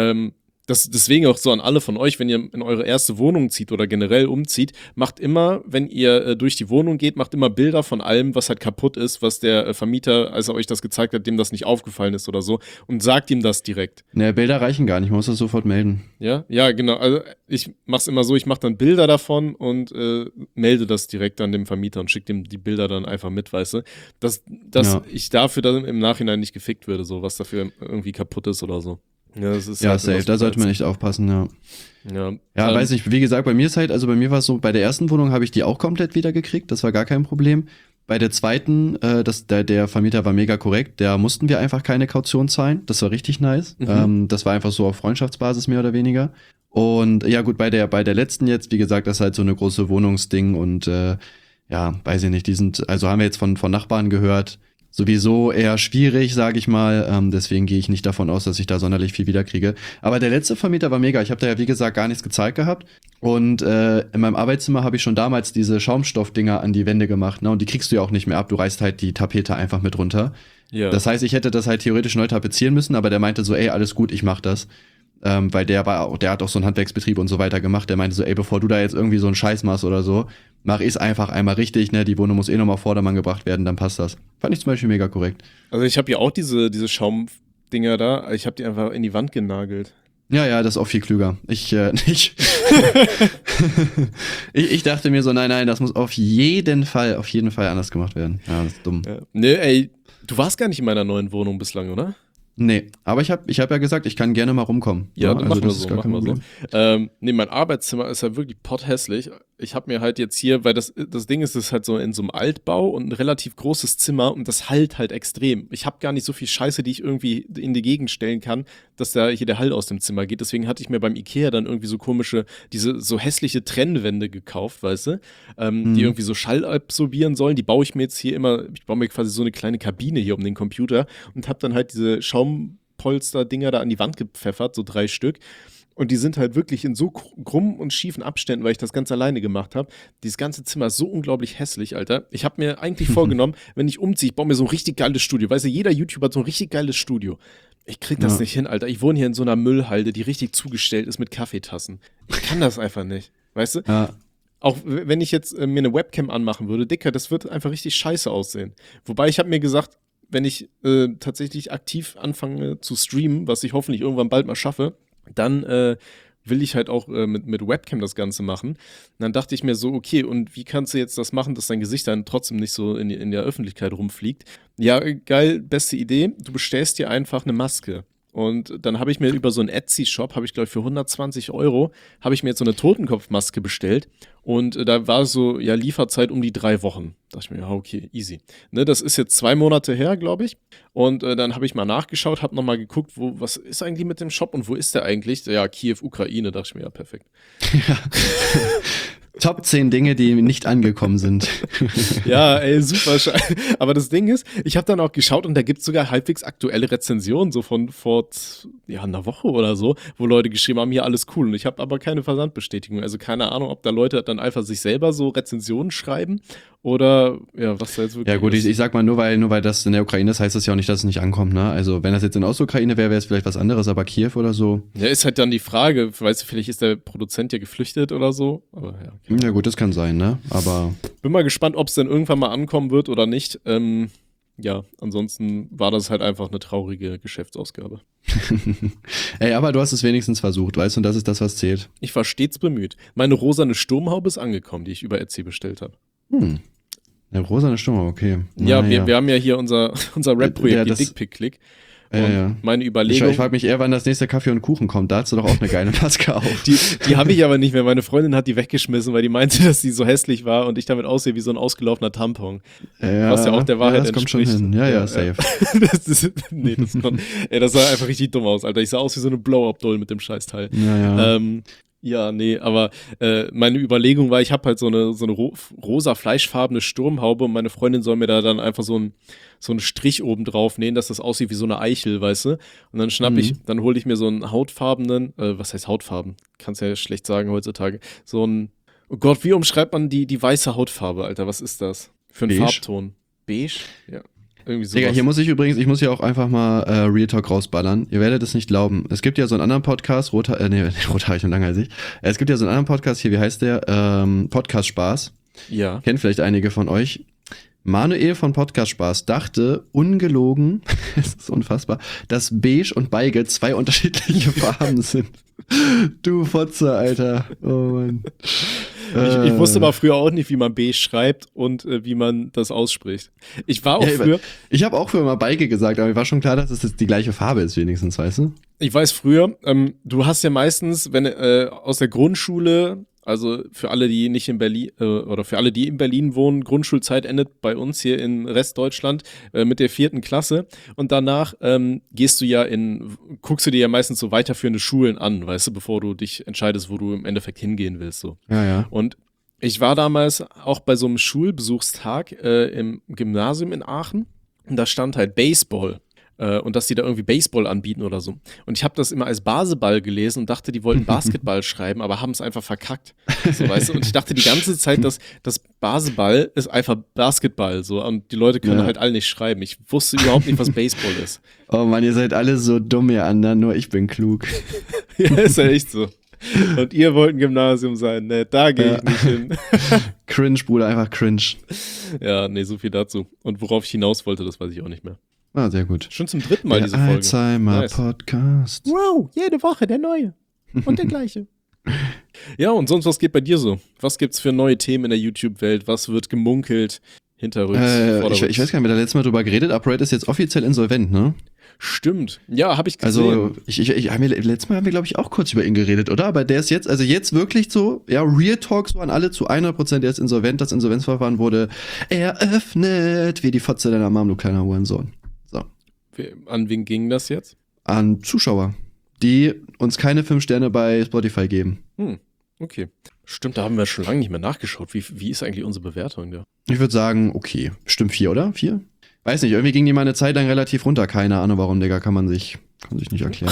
deswegen auch so an alle von euch, wenn ihr in eure erste Wohnung zieht oder generell umzieht, macht immer, wenn ihr durch die Wohnung geht, macht immer Bilder von allem, was halt kaputt ist, was der Vermieter, als er euch das gezeigt hat, dem das nicht aufgefallen ist oder so, und sagt ihm das direkt. Ne, Bilder reichen gar nicht, man muss das sofort melden. Ja, genau. Also ich mach's immer so, ich mache dann Bilder davon und melde das direkt an dem Vermieter und schicke dem die Bilder dann einfach mit, weißt du, dass Ja. ich dafür dann im Nachhinein nicht gefickt werde, so was dafür irgendwie kaputt ist oder so. Ja, das ist Ja, halt safe, immer so da sollte man geil. echt aufpassen, ja. Ja, Ja, weiß nicht, wie gesagt, bei mir ist halt, also bei mir war es so, bei der ersten Wohnung habe ich die auch komplett wieder gekriegt, das war gar kein Problem. Bei der zweiten, der Vermieter war mega korrekt, da mussten wir einfach keine Kaution zahlen, das war richtig nice. Das war einfach so auf Freundschaftsbasis mehr oder weniger. Und ja gut, bei der letzten jetzt, wie gesagt, das ist halt so eine große Wohnungsding und ja, weiß ich nicht, also haben wir jetzt von Nachbarn gehört, sowieso eher schwierig, sage ich mal. Deswegen gehe ich nicht davon aus, dass ich da sonderlich viel wiederkriege. Aber der letzte Vermieter war mega. Ich habe da ja, wie gesagt, gar nichts gezahlt gehabt. Und in meinem Arbeitszimmer habe ich schon damals diese Schaumstoffdinger an die Wände gemacht. Ne? Und die kriegst du ja auch nicht mehr ab. Du reißt halt die Tapete einfach mit runter. ja. Das heißt, ich hätte das halt theoretisch neu tapezieren müssen. Aber der meinte so, ey, alles gut, ich mach das. Weil der hat auch so einen Handwerksbetrieb und so weiter gemacht. Der meinte so, ey, bevor du da jetzt irgendwie so einen Scheiß machst oder so, mach ich's einfach einmal richtig, ne? Die Wohnung muss eh nochmal auf Vordermann gebracht werden, dann passt das. Fand ich zum Beispiel mega korrekt. Also ich habe ja auch diese Schaumdinger da, ich habe die einfach in die Wand genagelt. Ja, das ist auch viel klüger. Ich dachte mir so, nein, das muss auf jeden Fall anders gemacht werden. Ja, das ist dumm. Ja. Nee, ey, du warst gar nicht in meiner neuen Wohnung bislang, oder? Nee, aber ich hab ja gesagt, ich kann gerne mal rumkommen. Ja, dann machen wir das ist so, gar kein machen wir so. Problem. Nee, mein Arbeitszimmer ist ja wirklich potthässlich. Ich habe mir halt jetzt hier, weil das Ding ist, es ist halt so in so einem Altbau und ein relativ großes Zimmer und das hallt halt extrem. Ich habe gar nicht so viel Scheiße, die ich irgendwie in die Gegend stellen kann, dass da hier der Hall aus dem Zimmer geht. Deswegen hatte ich mir beim Ikea dann irgendwie so diese so hässliche Trennwände gekauft, weißt du, die irgendwie so Schall absorbieren sollen. Die baue ich mir jetzt hier ich baue mir quasi so eine kleine Kabine hier um den Computer und habe dann halt diese Schaumpolster-Dinger da an die Wand gepfeffert, so 3 Stück. Und die sind halt wirklich in so krummen und schiefen Abständen, weil ich das ganz alleine gemacht habe. Dieses ganze Zimmer ist so unglaublich hässlich, Alter. Ich habe mir eigentlich vorgenommen, wenn ich umziehe, ich baue mir so ein richtig geiles Studio. Weißt du, jeder YouTuber hat so ein richtig geiles Studio. Ich krieg das nicht hin, Alter. Ich wohne hier in so einer Müllhalde, die richtig zugestellt ist mit Kaffeetassen. Ich kann das einfach nicht, weißt du? Ja. Auch wenn ich jetzt mir eine Webcam anmachen würde, Dicker, das wird einfach richtig scheiße aussehen. Wobei ich habe mir gesagt, wenn ich tatsächlich aktiv anfange zu streamen, was ich hoffentlich irgendwann bald mal schaffe, dann will ich halt auch mit Webcam das Ganze machen. Und dann dachte ich mir so, okay, und wie kannst du jetzt das machen, dass dein Gesicht dann trotzdem nicht so in der Öffentlichkeit rumfliegt? Ja, geil, beste Idee. Du bestellst dir einfach eine Maske. Und dann habe ich mir über so einen Etsy-Shop, habe ich glaube für 120 €, habe ich mir jetzt so eine Totenkopfmaske bestellt. Und da war so, ja, Lieferzeit um die 3 Wochen. Da dachte ich mir, ja, okay, easy. Ne, das ist jetzt 2 Monate her, glaube ich. Und dann habe ich mal nachgeschaut, habe nochmal geguckt, was ist eigentlich mit dem Shop und wo ist der eigentlich? Ja, Kiew, Ukraine, dachte ich mir, ja, perfekt. Top 10 Dinge, die nicht angekommen sind. Ja, ey, super scheiße. Aber das Ding ist, ich habe dann auch geschaut und da gibt es sogar halbwegs aktuelle Rezensionen, so von vor einer Woche oder so, wo Leute geschrieben haben, hier alles cool. Und ich habe aber keine Versandbestätigung. Also keine Ahnung, ob da Leute dann einfach sich selber so Rezensionen schreiben oder ja, was da jetzt wirklich Ja gut, ist. ich sag mal, nur weil das in der Ukraine ist, heißt das ja auch nicht, dass es nicht ankommt, ne? Also wenn das jetzt in Ostukraine wäre, wäre es vielleicht was anderes, aber Kiew oder so. Ja, ist halt dann die Frage, weißt du, vielleicht ist der Produzent ja geflüchtet oder so. Aber ja. Ja gut, das kann sein, ne? Aber Bin mal gespannt, ob es denn irgendwann mal ankommen wird oder nicht. Ja, ansonsten war das halt einfach eine traurige Geschäftsausgabe. ey, aber du hast es wenigstens versucht, weißt du, und das ist das, was zählt. Ich war stets bemüht. Meine rosane Sturmhaube ist angekommen, die ich über Etsy bestellt habe. Der rosane Stimme, okay. Ja, wir haben ja hier unser Rap-Projekt, Ja, die das- Dickpick-Click. Und ja. meine Ich Überlegung, frage mich eher, wann das nächste Kaffee und Kuchen kommt. Da hast du doch auch eine geile Maske auf. die habe ich aber nicht mehr. Meine Freundin hat die weggeschmissen, weil die meinte, dass die so hässlich war und ich damit aussehe wie so ein ausgelaufener Tampon. Was ja auch der Wahrheit das kommt schon entspricht. hin. Ja, safe. Das sah einfach richtig dumm aus, Alter. Ich sah aus wie so eine Blow-Up-Doll mit dem Scheißteil. Ja. Ja, nee, aber meine Überlegung war, ich habe halt so eine rosa fleischfarbene Sturmhaube und meine Freundin soll mir da dann einfach so einen Strich oben drauf nähen, dass das aussieht wie so eine Eichel, weißt du? Und dann hole ich mir so einen hautfarbenen, was heißt hautfarben? Kannst ja schlecht sagen heutzutage. So ein, oh Gott, wie umschreibt man die weiße Hautfarbe, Alter? Was ist das? Für einen Beige? Farbton? Beige? Ja. Irgendwie sowas. Digga, ich muss hier auch einfach mal Real Talk rausballern. Ihr werdet es nicht glauben. Es gibt ja so einen anderen Podcast, rothaarig und langhalsig. Es gibt ja so einen anderen Podcast hier, wie heißt der? Podcast Spaß. Ja. Kennt vielleicht einige von euch. Manuel von Podcast Spaß dachte, ungelogen, es ist unfassbar, dass Beige und Beige 2 unterschiedliche Farben sind. Du Fotze, Alter. Oh Mann. Ich wusste aber früher auch nicht, wie man B schreibt und wie man das ausspricht. Ich war auch früher. Ich habe auch früher mal Beige gesagt, aber mir war schon klar, dass es jetzt die gleiche Farbe ist, wenigstens, weißt du? Ich weiß früher, du hast ja meistens, wenn aus der Grundschule, also für alle, die nicht in Berlin oder für alle, die in Berlin wohnen, Grundschulzeit endet bei uns hier in Restdeutschland mit der 4. Klasse und danach guckst du dir ja meistens so weiterführende Schulen an, weißt du, bevor du dich entscheidest, wo du im Endeffekt hingehen willst, so. Ja. Und ich war damals auch bei so einem Schulbesuchstag im Gymnasium in Aachen und da stand halt Baseball. Und dass die da irgendwie Baseball anbieten oder so. Und ich habe das immer als Baseball gelesen und dachte, die wollten Basketball schreiben, aber haben es einfach verkackt. So, weißt du? Und ich dachte die ganze Zeit, dass das Baseball ist einfach Basketball. So. Und die Leute können halt alle nicht schreiben. Ich wusste überhaupt nicht, was Baseball ist. Oh Mann, ihr seid alle so dumm, ihr anderen, nur ich bin klug. Ja, ist ja echt so. Und ihr wollt ein Gymnasium sein, ne? Da gehe ich nicht hin. Cringe, Bruder, einfach cringe. Ja, nee, so viel dazu. Und worauf ich hinaus wollte, das weiß ich auch nicht mehr. Ah, sehr gut. Schon zum 3. Mal Der diese Folge. Alzheimer Nice. Podcast. Wow, jede Woche der neue. Und der gleiche. Ja, und sonst, was geht bei dir so? Was gibt's für neue Themen in der YouTube-Welt? Was wird gemunkelt? Hinterrücks, vorderrücks? Ich weiß gar nicht, wir haben da letztes Mal drüber geredet. Upright ist jetzt offiziell insolvent, ne? Stimmt. Ja, habe ich gesehen. Also, letztes Mal haben wir, glaube ich, auch kurz über ihn geredet, oder? Aber der ist jetzt wirklich so, ja, Real Talk so an alle zu 100%, der ist insolvent. Das Insolvenzverfahren wurde eröffnet. Wie die Fotze deiner Mom, du kleiner Hurensohn. So. An wen ging das jetzt? An Zuschauer, die uns keine 5 Sterne bei Spotify geben. Okay. Stimmt, da haben wir schon lange nicht mehr nachgeschaut. Wie ist eigentlich unsere Bewertung da? Ich würde sagen, okay, bestimmt 4, oder? 4? Weiß nicht, irgendwie ging die mal eine Zeit lang relativ runter. Keine Ahnung warum, Digga, kann sich nicht erklären.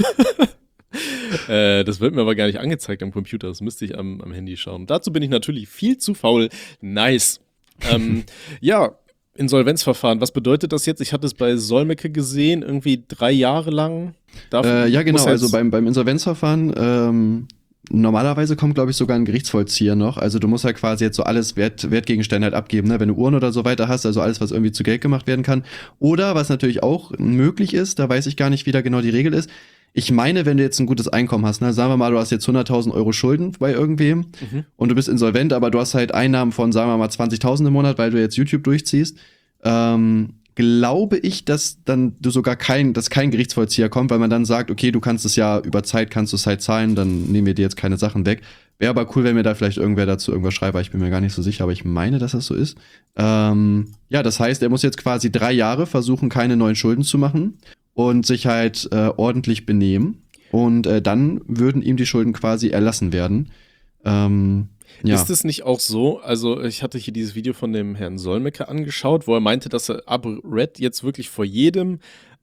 Das wird mir aber gar nicht angezeigt am Computer. Das müsste ich am Handy schauen. Dazu bin ich natürlich viel zu faul. Nice. Ja, Insolvenzverfahren. Was bedeutet das jetzt? Ich hatte es bei Solmecke gesehen, irgendwie 3 Jahre lang. Ja, genau, also beim Insolvenzverfahren, normalerweise kommt, glaube ich, sogar ein Gerichtsvollzieher noch. Also du musst halt quasi jetzt so alles Wertgegenstände halt abgeben, ne? Wenn du Uhren oder so weiter hast, also alles, was irgendwie zu Geld gemacht werden kann. Oder, was natürlich auch möglich ist, da weiß ich gar nicht, wie da genau die Regel ist. Ich meine, wenn du jetzt ein gutes Einkommen hast, ne? Sagen wir mal, du hast jetzt 100.000 Euro Schulden bei irgendwem und du bist insolvent, aber du hast halt Einnahmen von, sagen wir mal, 20.000 im Monat, weil du jetzt YouTube durchziehst, glaube ich, dass dann du sogar kein Gerichtsvollzieher kommt, weil man dann sagt, okay, du kannst es ja über Zeit, kannst du es halt zahlen, dann nehmen wir dir jetzt keine Sachen weg. Wäre aber cool, wenn mir da vielleicht irgendwer dazu irgendwas schreibt, weil ich bin mir gar nicht so sicher, aber ich meine, dass das so ist. Ja, das heißt, er muss jetzt quasi 3 Jahre versuchen, keine neuen Schulden zu machen und sich halt ordentlich benehmen und dann würden ihm die Schulden quasi erlassen werden. Ja. Ist es nicht auch so, also ich hatte hier dieses Video von dem Herrn Solmecke angeschaut, wo er meinte, dass er ApoRed jetzt wirklich vor jedem,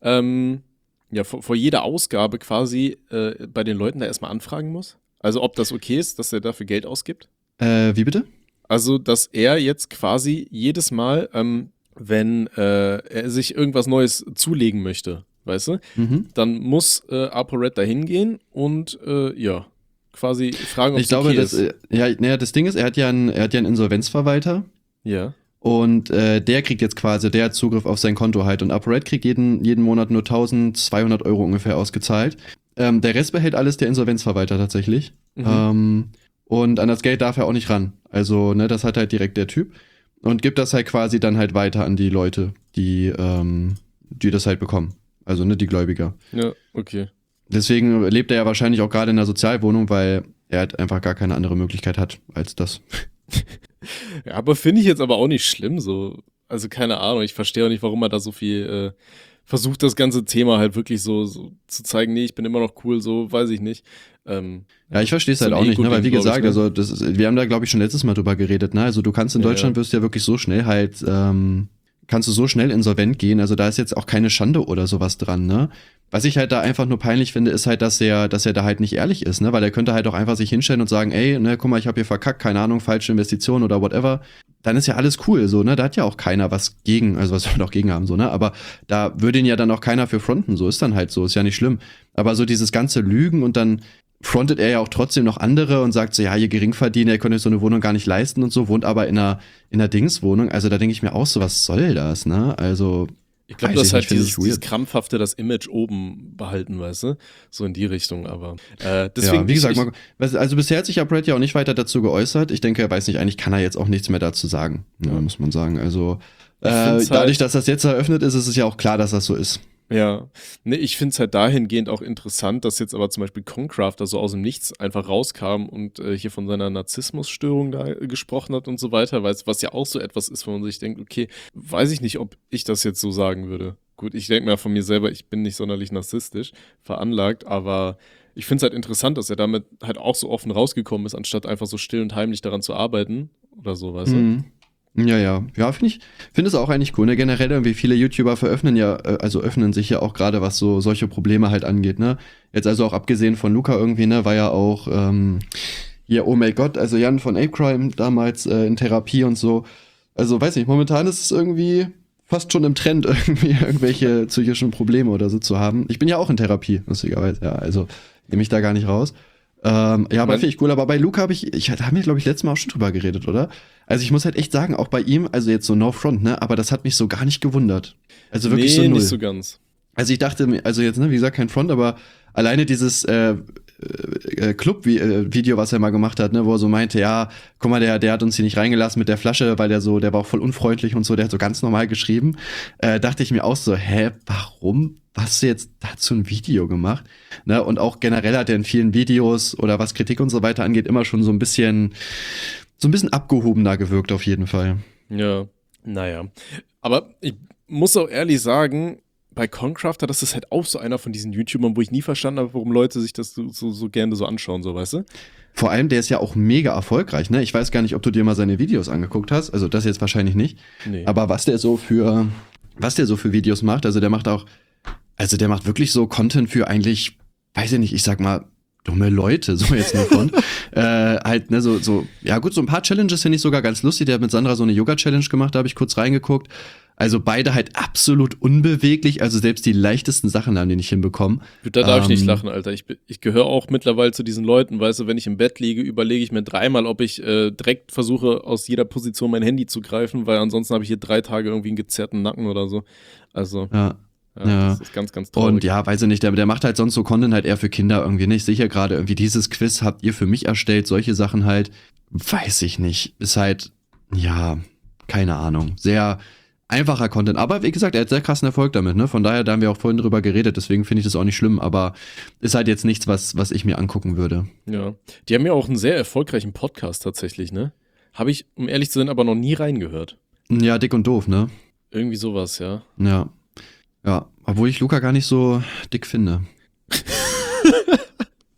vor jeder Ausgabe quasi bei den Leuten da erstmal anfragen muss? Also ob das okay ist, dass er dafür Geld ausgibt? Wie bitte? Also, dass er jetzt quasi jedes Mal, wenn er sich irgendwas Neues zulegen möchte, weißt du, Mhm. dann muss ApoRed da hingehen und quasi fragen, ob Ich es glaube, okay das, ist. das Ding ist, er hat ja einen Insolvenzverwalter Ja. und der kriegt jetzt quasi, der hat Zugriff auf sein Konto halt und ApoRed kriegt jeden Monat nur 1.200 € ungefähr ausgezahlt. Der Rest behält alles der Insolvenzverwalter tatsächlich. Und an das Geld darf er auch nicht ran. Also, ne, das hat halt direkt der Typ und gibt das halt quasi dann halt weiter an die Leute, die das halt bekommen. Also, ne, die Gläubiger. Ja, okay. Deswegen lebt er ja wahrscheinlich auch gerade in einer Sozialwohnung, weil er halt einfach gar keine andere Möglichkeit hat als das. Ja, aber finde ich jetzt aber auch nicht schlimm so. Also keine Ahnung, ich verstehe auch nicht, warum er da so viel versucht, das ganze Thema halt wirklich so zu zeigen, nee, ich bin immer noch cool, so, weiß ich nicht. Ja, ich verstehe es so halt ein auch nicht, ne? Weil wie Ego-Ding, gesagt, glaub ich, ne? also wir haben da, glaube ich, schon letztes Mal drüber geredet, ne? Also du kannst in Ja, Deutschland wirst du ja wirklich so schnell halt, kannst du so schnell insolvent gehen, also da ist jetzt auch keine Schande oder sowas dran, ne? Was ich halt da einfach nur peinlich finde, ist halt, dass er da halt nicht ehrlich ist, ne? Weil er könnte halt auch einfach sich hinstellen und sagen, ey, ne, guck mal, ich habe hier verkackt, keine Ahnung, falsche Investition oder whatever. Dann ist ja alles cool, so, ne? Da hat ja auch keiner was gegen, also was soll man auch gegen haben, so, ne? Aber da würde ihn ja dann auch keiner für fronten, so ist dann halt so, ist ja nicht schlimm. Aber so dieses ganze Lügen und dann frontet er ja auch trotzdem noch andere und sagt so, ja, ihr Geringverdiener, ihr könnt euch so eine Wohnung gar nicht leisten und so, wohnt aber in einer Dingswohnung. Also da denke ich mir auch so, was soll das, ne? Also, Ich glaube, weiß das ich ist halt nicht, finde ich dieses weird. krampfhafte, das Image oben behalten, weißt du? So in die Richtung, aber deswegen. Ja, wie gesagt, also bisher hat sich ja Brad ja auch nicht weiter dazu geäußert. Ich denke, er weiß nicht, eigentlich kann er jetzt auch nichts mehr dazu sagen, ja, muss man sagen. Also find's dadurch, halt- dass das jetzt eröffnet ist, ist es ja auch klar, dass das so ist. Ja, ne, ich finde es halt dahingehend auch interessant, dass jetzt aber zum Beispiel Concrafter so aus dem Nichts einfach rauskam und hier von seiner Narzissmusstörung da gesprochen hat und so weiter, was ja auch so etwas ist, wo man sich denkt, okay, weiß ich nicht, ob ich das jetzt so sagen würde. Gut, ich denke mal von mir selber, ich bin nicht sonderlich narzisstisch veranlagt, aber ich finde es halt interessant, dass er damit halt auch so offen rausgekommen ist, anstatt einfach so still und heimlich daran zu arbeiten oder so, weißt du? Mhm. Ja, finde es auch eigentlich cool, ne? Generell irgendwie viele YouTuber öffnen sich ja auch gerade, was so solche Probleme halt angeht, ne? Jetzt also auch abgesehen von Luca irgendwie, ne, war ja auch hier, oh mein Gott, also Jan von Apecrime damals in Therapie und so. Also weiß nicht, momentan ist es irgendwie fast schon im Trend, irgendwie irgendwelche psychischen Probleme oder so zu haben. Ich bin ja auch in Therapie, lustigerweise, ja, also nehme ich da gar nicht raus. Ja, aber finde ich cool. Aber bei Luca haben wir, glaube ich, letztes Mal auch schon drüber geredet, oder? Also ich muss halt echt sagen, auch bei ihm, also jetzt so No Front, ne? Aber das hat mich so gar nicht gewundert. Also wirklich so null. nicht so ganz. Also ich dachte, also jetzt, ne, wie gesagt, kein Front, aber alleine dieses Club-Video, was er mal gemacht hat, ne, wo er so meinte, ja, guck mal, der hat uns hier nicht reingelassen mit der Flasche, weil der war auch voll unfreundlich und so, der hat so ganz normal geschrieben. Dachte ich mir auch so, warum hast du jetzt dazu ein Video gemacht? Ne, und auch generell hat er in vielen Videos oder was Kritik und so weiter angeht, immer schon so ein bisschen abgehobener gewirkt auf jeden Fall. Ja, naja. Aber ich muss auch ehrlich sagen, bei Concrafter, das ist halt auch so einer von diesen YouTubern, wo ich nie verstanden habe, warum Leute sich das so gerne so anschauen, so, weißt du? Vor allem, der ist ja auch mega erfolgreich, ne? Ich weiß gar nicht, ob du dir mal seine Videos angeguckt hast. Also das jetzt wahrscheinlich nicht. Nee. Aber was der so für Videos macht, also der macht wirklich so Content für eigentlich, weiß ich nicht, ich sag mal, dumme Leute, so jetzt nur von. Halt, ne, ja gut, so ein paar Challenges finde ich sogar ganz lustig. Der hat mit Sandra so eine Yoga-Challenge gemacht, da habe ich kurz reingeguckt. Also beide halt absolut unbeweglich, also selbst die leichtesten Sachen haben die nicht hinbekommen. Da darf ich nicht lachen, Alter. Ich gehöre auch mittlerweile zu diesen Leuten, weißt du, wenn ich im Bett liege, überlege ich mir dreimal, ob ich direkt versuche, aus jeder Position mein Handy zu greifen, weil ansonsten habe ich hier 3 Tage irgendwie einen gezerrten Nacken oder so. Also, Ja. das ist ganz, ganz traurig. Und ja, weiß ich nicht, der macht halt sonst so Content halt eher für Kinder irgendwie nicht. Sicher gerade irgendwie dieses Quiz habt ihr für mich erstellt, solche Sachen halt, weiß ich nicht. Ist halt, ja, keine Ahnung, sehr einfacher Content. Aber wie gesagt, er hat sehr krassen Erfolg damit, ne? Von daher, da haben wir auch vorhin drüber geredet, deswegen finde ich das auch nicht schlimm, aber ist halt jetzt nichts, was ich mir angucken würde. Ja. Die haben ja auch einen sehr erfolgreichen Podcast tatsächlich, ne? Habe ich, um ehrlich zu sein, aber noch nie reingehört. Ja, dick und doof, ne? Irgendwie sowas, ja. Ja. Ja, obwohl ich Luca gar nicht so dick finde.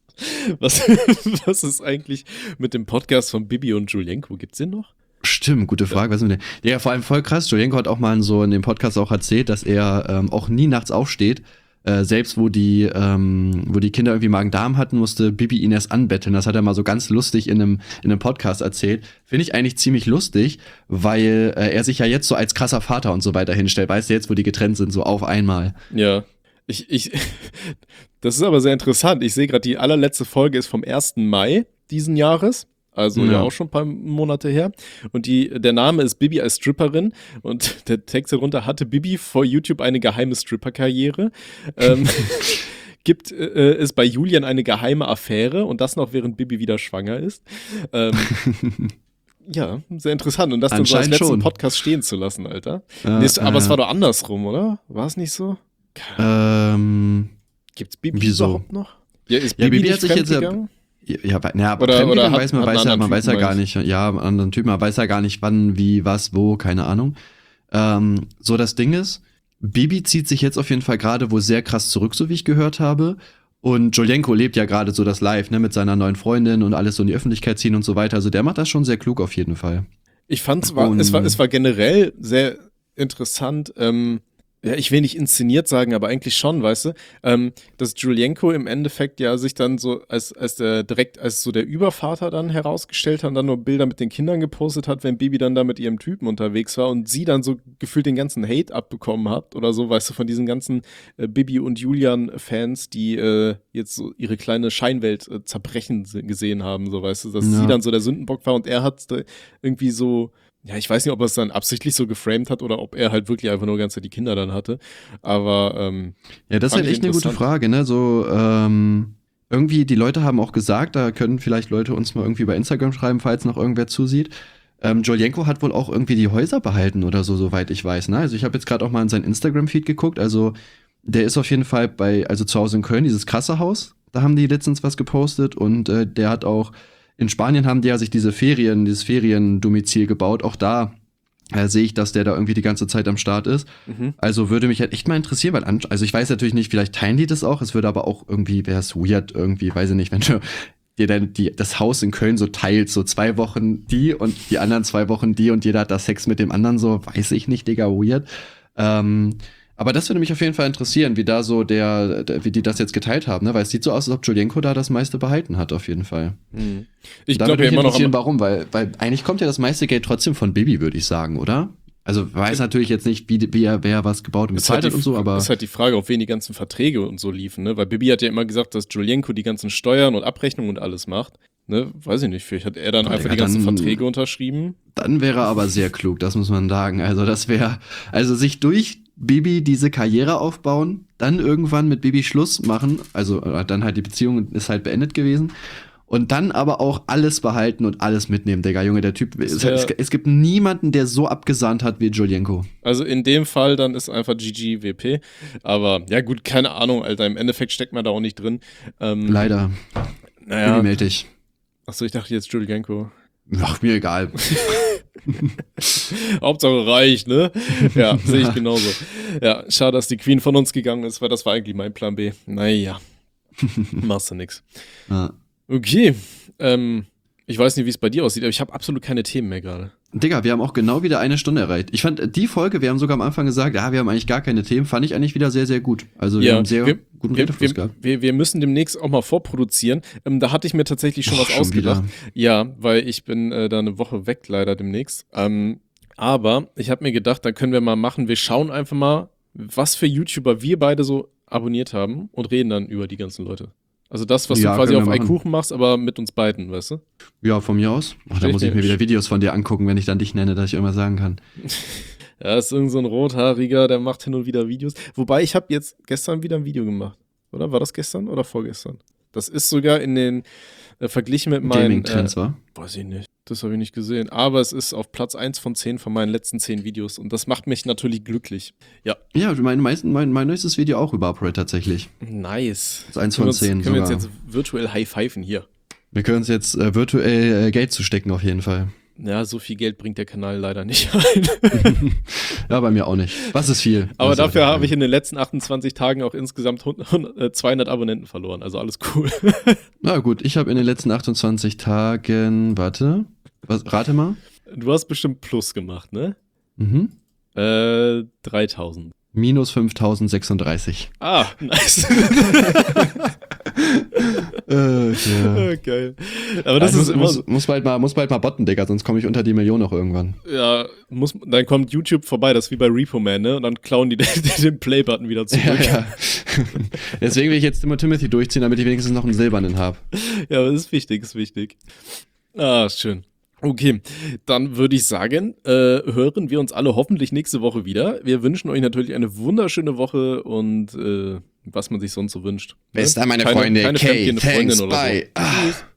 Was ist eigentlich mit dem Podcast von Bibi und Julienko? Gibt's den noch? Stimmt, gute Frage. Was ist mit der? Ja, vor allem voll krass. Julienko hat auch mal so in dem Podcast auch erzählt, dass er auch nie nachts aufsteht. Selbst wo die Kinder irgendwie Magen-Darm hatten, musste Bibi ihn erst anbetteln. Das hat er mal so ganz lustig in einem Podcast erzählt. Finde ich eigentlich ziemlich lustig, weil er sich ja jetzt so als krasser Vater und so weiter hinstellt. Weißt du, jetzt, wo die getrennt sind, so auf einmal. Ja. Das ist aber sehr interessant. Ich sehe gerade, die allerletzte Folge ist vom 1. Mai diesen Jahres. Also ja auch schon ein paar Monate her. Und der Name ist Bibi als Stripperin. Und der Text darunter: hatte Bibi vor YouTube eine geheime Stripper-Karriere? Gibt es bei Julian eine geheime Affäre? Und das noch, während Bibi wieder schwanger ist. Ja, sehr interessant. Und das dann so als letzten Podcast stehen zu lassen, Alter. Aber es war doch andersrum, oder? War es nicht so? Gibt's Bibi überhaupt noch? Ja, ist Bibi hat sich jetzt gegangen? Ja, aber man weiß ja gar nicht, ja, anderen Typen, man weiß ja gar nicht, wann, wie, was, wo, keine Ahnung. So, das Ding ist, Bibi zieht sich jetzt auf jeden Fall gerade wohl sehr krass zurück, so wie ich gehört habe. Und Julienko lebt ja gerade so das Live, ne, mit seiner neuen Freundin und alles so in die Öffentlichkeit ziehen und so weiter. Also der macht das schon sehr klug auf jeden Fall. Ich fand es war generell sehr interessant, ja, ich will nicht inszeniert sagen, aber eigentlich schon, weißt du, dass Julienko im Endeffekt ja sich dann so als so der Übervater dann herausgestellt hat und dann nur Bilder mit den Kindern gepostet hat, wenn Bibi dann da mit ihrem Typen unterwegs war und sie dann so gefühlt den ganzen Hate abbekommen hat oder so, weißt du, von diesen ganzen Bibi und Julian-Fans, die jetzt so ihre kleine Scheinwelt zerbrechen gesehen haben, so, weißt du, dass sie dann so der Sündenbock war und er hat irgendwie so. Ja, ich weiß nicht, ob er es dann absichtlich so geframed hat oder ob er halt wirklich einfach nur ganz die Kinder dann hatte. Aber ja, das ist halt echt eine gute Frage, ne? So, irgendwie, die Leute haben auch gesagt, da können vielleicht Leute uns mal irgendwie bei Instagram schreiben, falls noch irgendwer zusieht. Julienko hat wohl auch irgendwie die Häuser behalten oder so, soweit ich weiß, ne? Also ich habe jetzt gerade auch mal in sein Instagram-Feed geguckt, also der ist auf jeden Fall zu Hause in Köln, dieses krasse Haus, da haben die letztens was gepostet und der hat auch in Spanien haben die ja sich dieses Feriendomizil gebaut. Auch da sehe ich, dass der da irgendwie die ganze Zeit am Start ist. Mhm. Also würde mich halt echt mal interessieren, weil also ich weiß natürlich nicht, vielleicht teilen die das auch. Es würde aber auch irgendwie, wäre es weird irgendwie, weiß ich nicht, wenn du dir dann das Haus in Köln so teilst, so 2 Wochen die und die anderen 2 Wochen die und jeder hat da Sex mit dem anderen, so, weiß ich nicht, Digga, weird. Aber das würde mich auf jeden Fall interessieren, wie da so wie die das jetzt geteilt haben, ne? Weil es sieht so aus, als ob Julienko da das meiste behalten hat, auf jeden Fall. Mhm. Ich glaube ja immer noch. Warum? Weil eigentlich kommt ja das meiste Geld trotzdem von Bibi, würde ich sagen, oder? Also weiß natürlich jetzt nicht, wer was gebaut und gezahlt hat und so, aber. Ist halt die Frage, auf wen die ganzen Verträge und so liefen, ne? Weil Bibi hat ja immer gesagt, dass Julienko die ganzen Steuern und Abrechnungen und alles macht. Ne? Weiß ich nicht, vielleicht hat er dann einfach die ganzen Verträge unterschrieben. Dann wäre er aber sehr klug, das muss man sagen. Also das wäre, sich durch Bibi diese Karriere aufbauen, dann irgendwann mit Bibi Schluss machen, also dann halt die Beziehung ist halt beendet gewesen und dann aber auch alles behalten und alles mitnehmen, Digga, Junge, der Typ, es gibt niemanden, der so abgesahnt hat wie Julienko. Also in dem Fall dann ist einfach GGWP, aber ja gut, keine Ahnung, Alter, im Endeffekt steckt man da auch nicht drin. Leider. Naja. Bibi meld dich. Achso, ich dachte jetzt Julienko. Ach, mir egal. Hauptsache reich, ne? Ja, sehe ich genauso. Ja, schade, dass die Queen von uns gegangen ist, weil das war eigentlich mein Plan B. Naja, machst du nix. Ja. Okay, ich weiß nicht, wie es bei dir aussieht, aber ich habe absolut keine Themen mehr gerade. Digga, wir haben auch genau wieder 1 Stunde erreicht. Ich fand die Folge, wir haben sogar am Anfang gesagt, ja, wir haben eigentlich gar keine Themen, fand ich eigentlich wieder sehr, sehr gut. Also wir haben sehr guten Redefluss gehabt. Wir müssen demnächst auch mal vorproduzieren. Da hatte ich mir tatsächlich schon was ausgedacht. Wieder. Ja, weil ich bin da eine Woche weg leider demnächst. Aber ich habe mir gedacht, da können wir mal machen, wir schauen einfach mal, was für YouTuber wir beide so abonniert haben und reden dann über die ganzen Leute. Also das, was du quasi auf Eikuchen machst, aber mit uns beiden, weißt du? Ja, von mir aus. Da muss ich mir wieder Videos von dir angucken, wenn ich dann dich nenne, dass ich irgendwas sagen kann. Ja, ist irgend so ein Rothaariger, der macht hin und wieder Videos. Wobei, ich habe jetzt gestern wieder ein Video gemacht. Oder? War das gestern oder vorgestern? Das ist sogar in den verglichen mit meinen Gaming-Trends, war? Weiß ich nicht. Das habe ich nicht gesehen. Aber es ist auf Platz 1 von 10 von meinen letzten 10 Videos. Und das macht mich natürlich glücklich. Ja. Ja, mein neuestes Video auch über UpRate tatsächlich. Nice. Das ist 1 von 10 Können wir uns jetzt virtuell high-pfeifen hier. Wir können uns jetzt virtuell Geld zustecken auf jeden Fall. Ja, so viel Geld bringt der Kanal leider nicht ein. Ja, bei mir auch nicht. Was ist viel? Aber dafür habe ich in den letzten 28 Tagen auch insgesamt 200 Abonnenten verloren. Also alles cool. Na gut, ich habe in den letzten 28 Tagen, rate mal. Du hast bestimmt Plus gemacht, ne? 3000. Minus 5036. Ah, nice. Ja. Geil. Aber das ist immer so. Muss bald mal botten, Digga, sonst komme ich unter die Million noch irgendwann. Ja, dann kommt YouTube vorbei, das ist wie bei Repo Man, ne? Und dann klauen die den Play-Button wieder zurück. Ja. Deswegen will ich jetzt immer Timothy durchziehen, damit ich wenigstens noch einen silbernen habe. Ja, aber das ist wichtig. Ah, ist schön. Okay, dann würde ich sagen, hören wir uns alle hoffentlich nächste Woche wieder. Wir wünschen euch natürlich eine wunderschöne Woche und was man sich sonst so wünscht. Bis dann, meine Freunde. Keine fremdgehende Freundin oder so. Bye. Tschüss.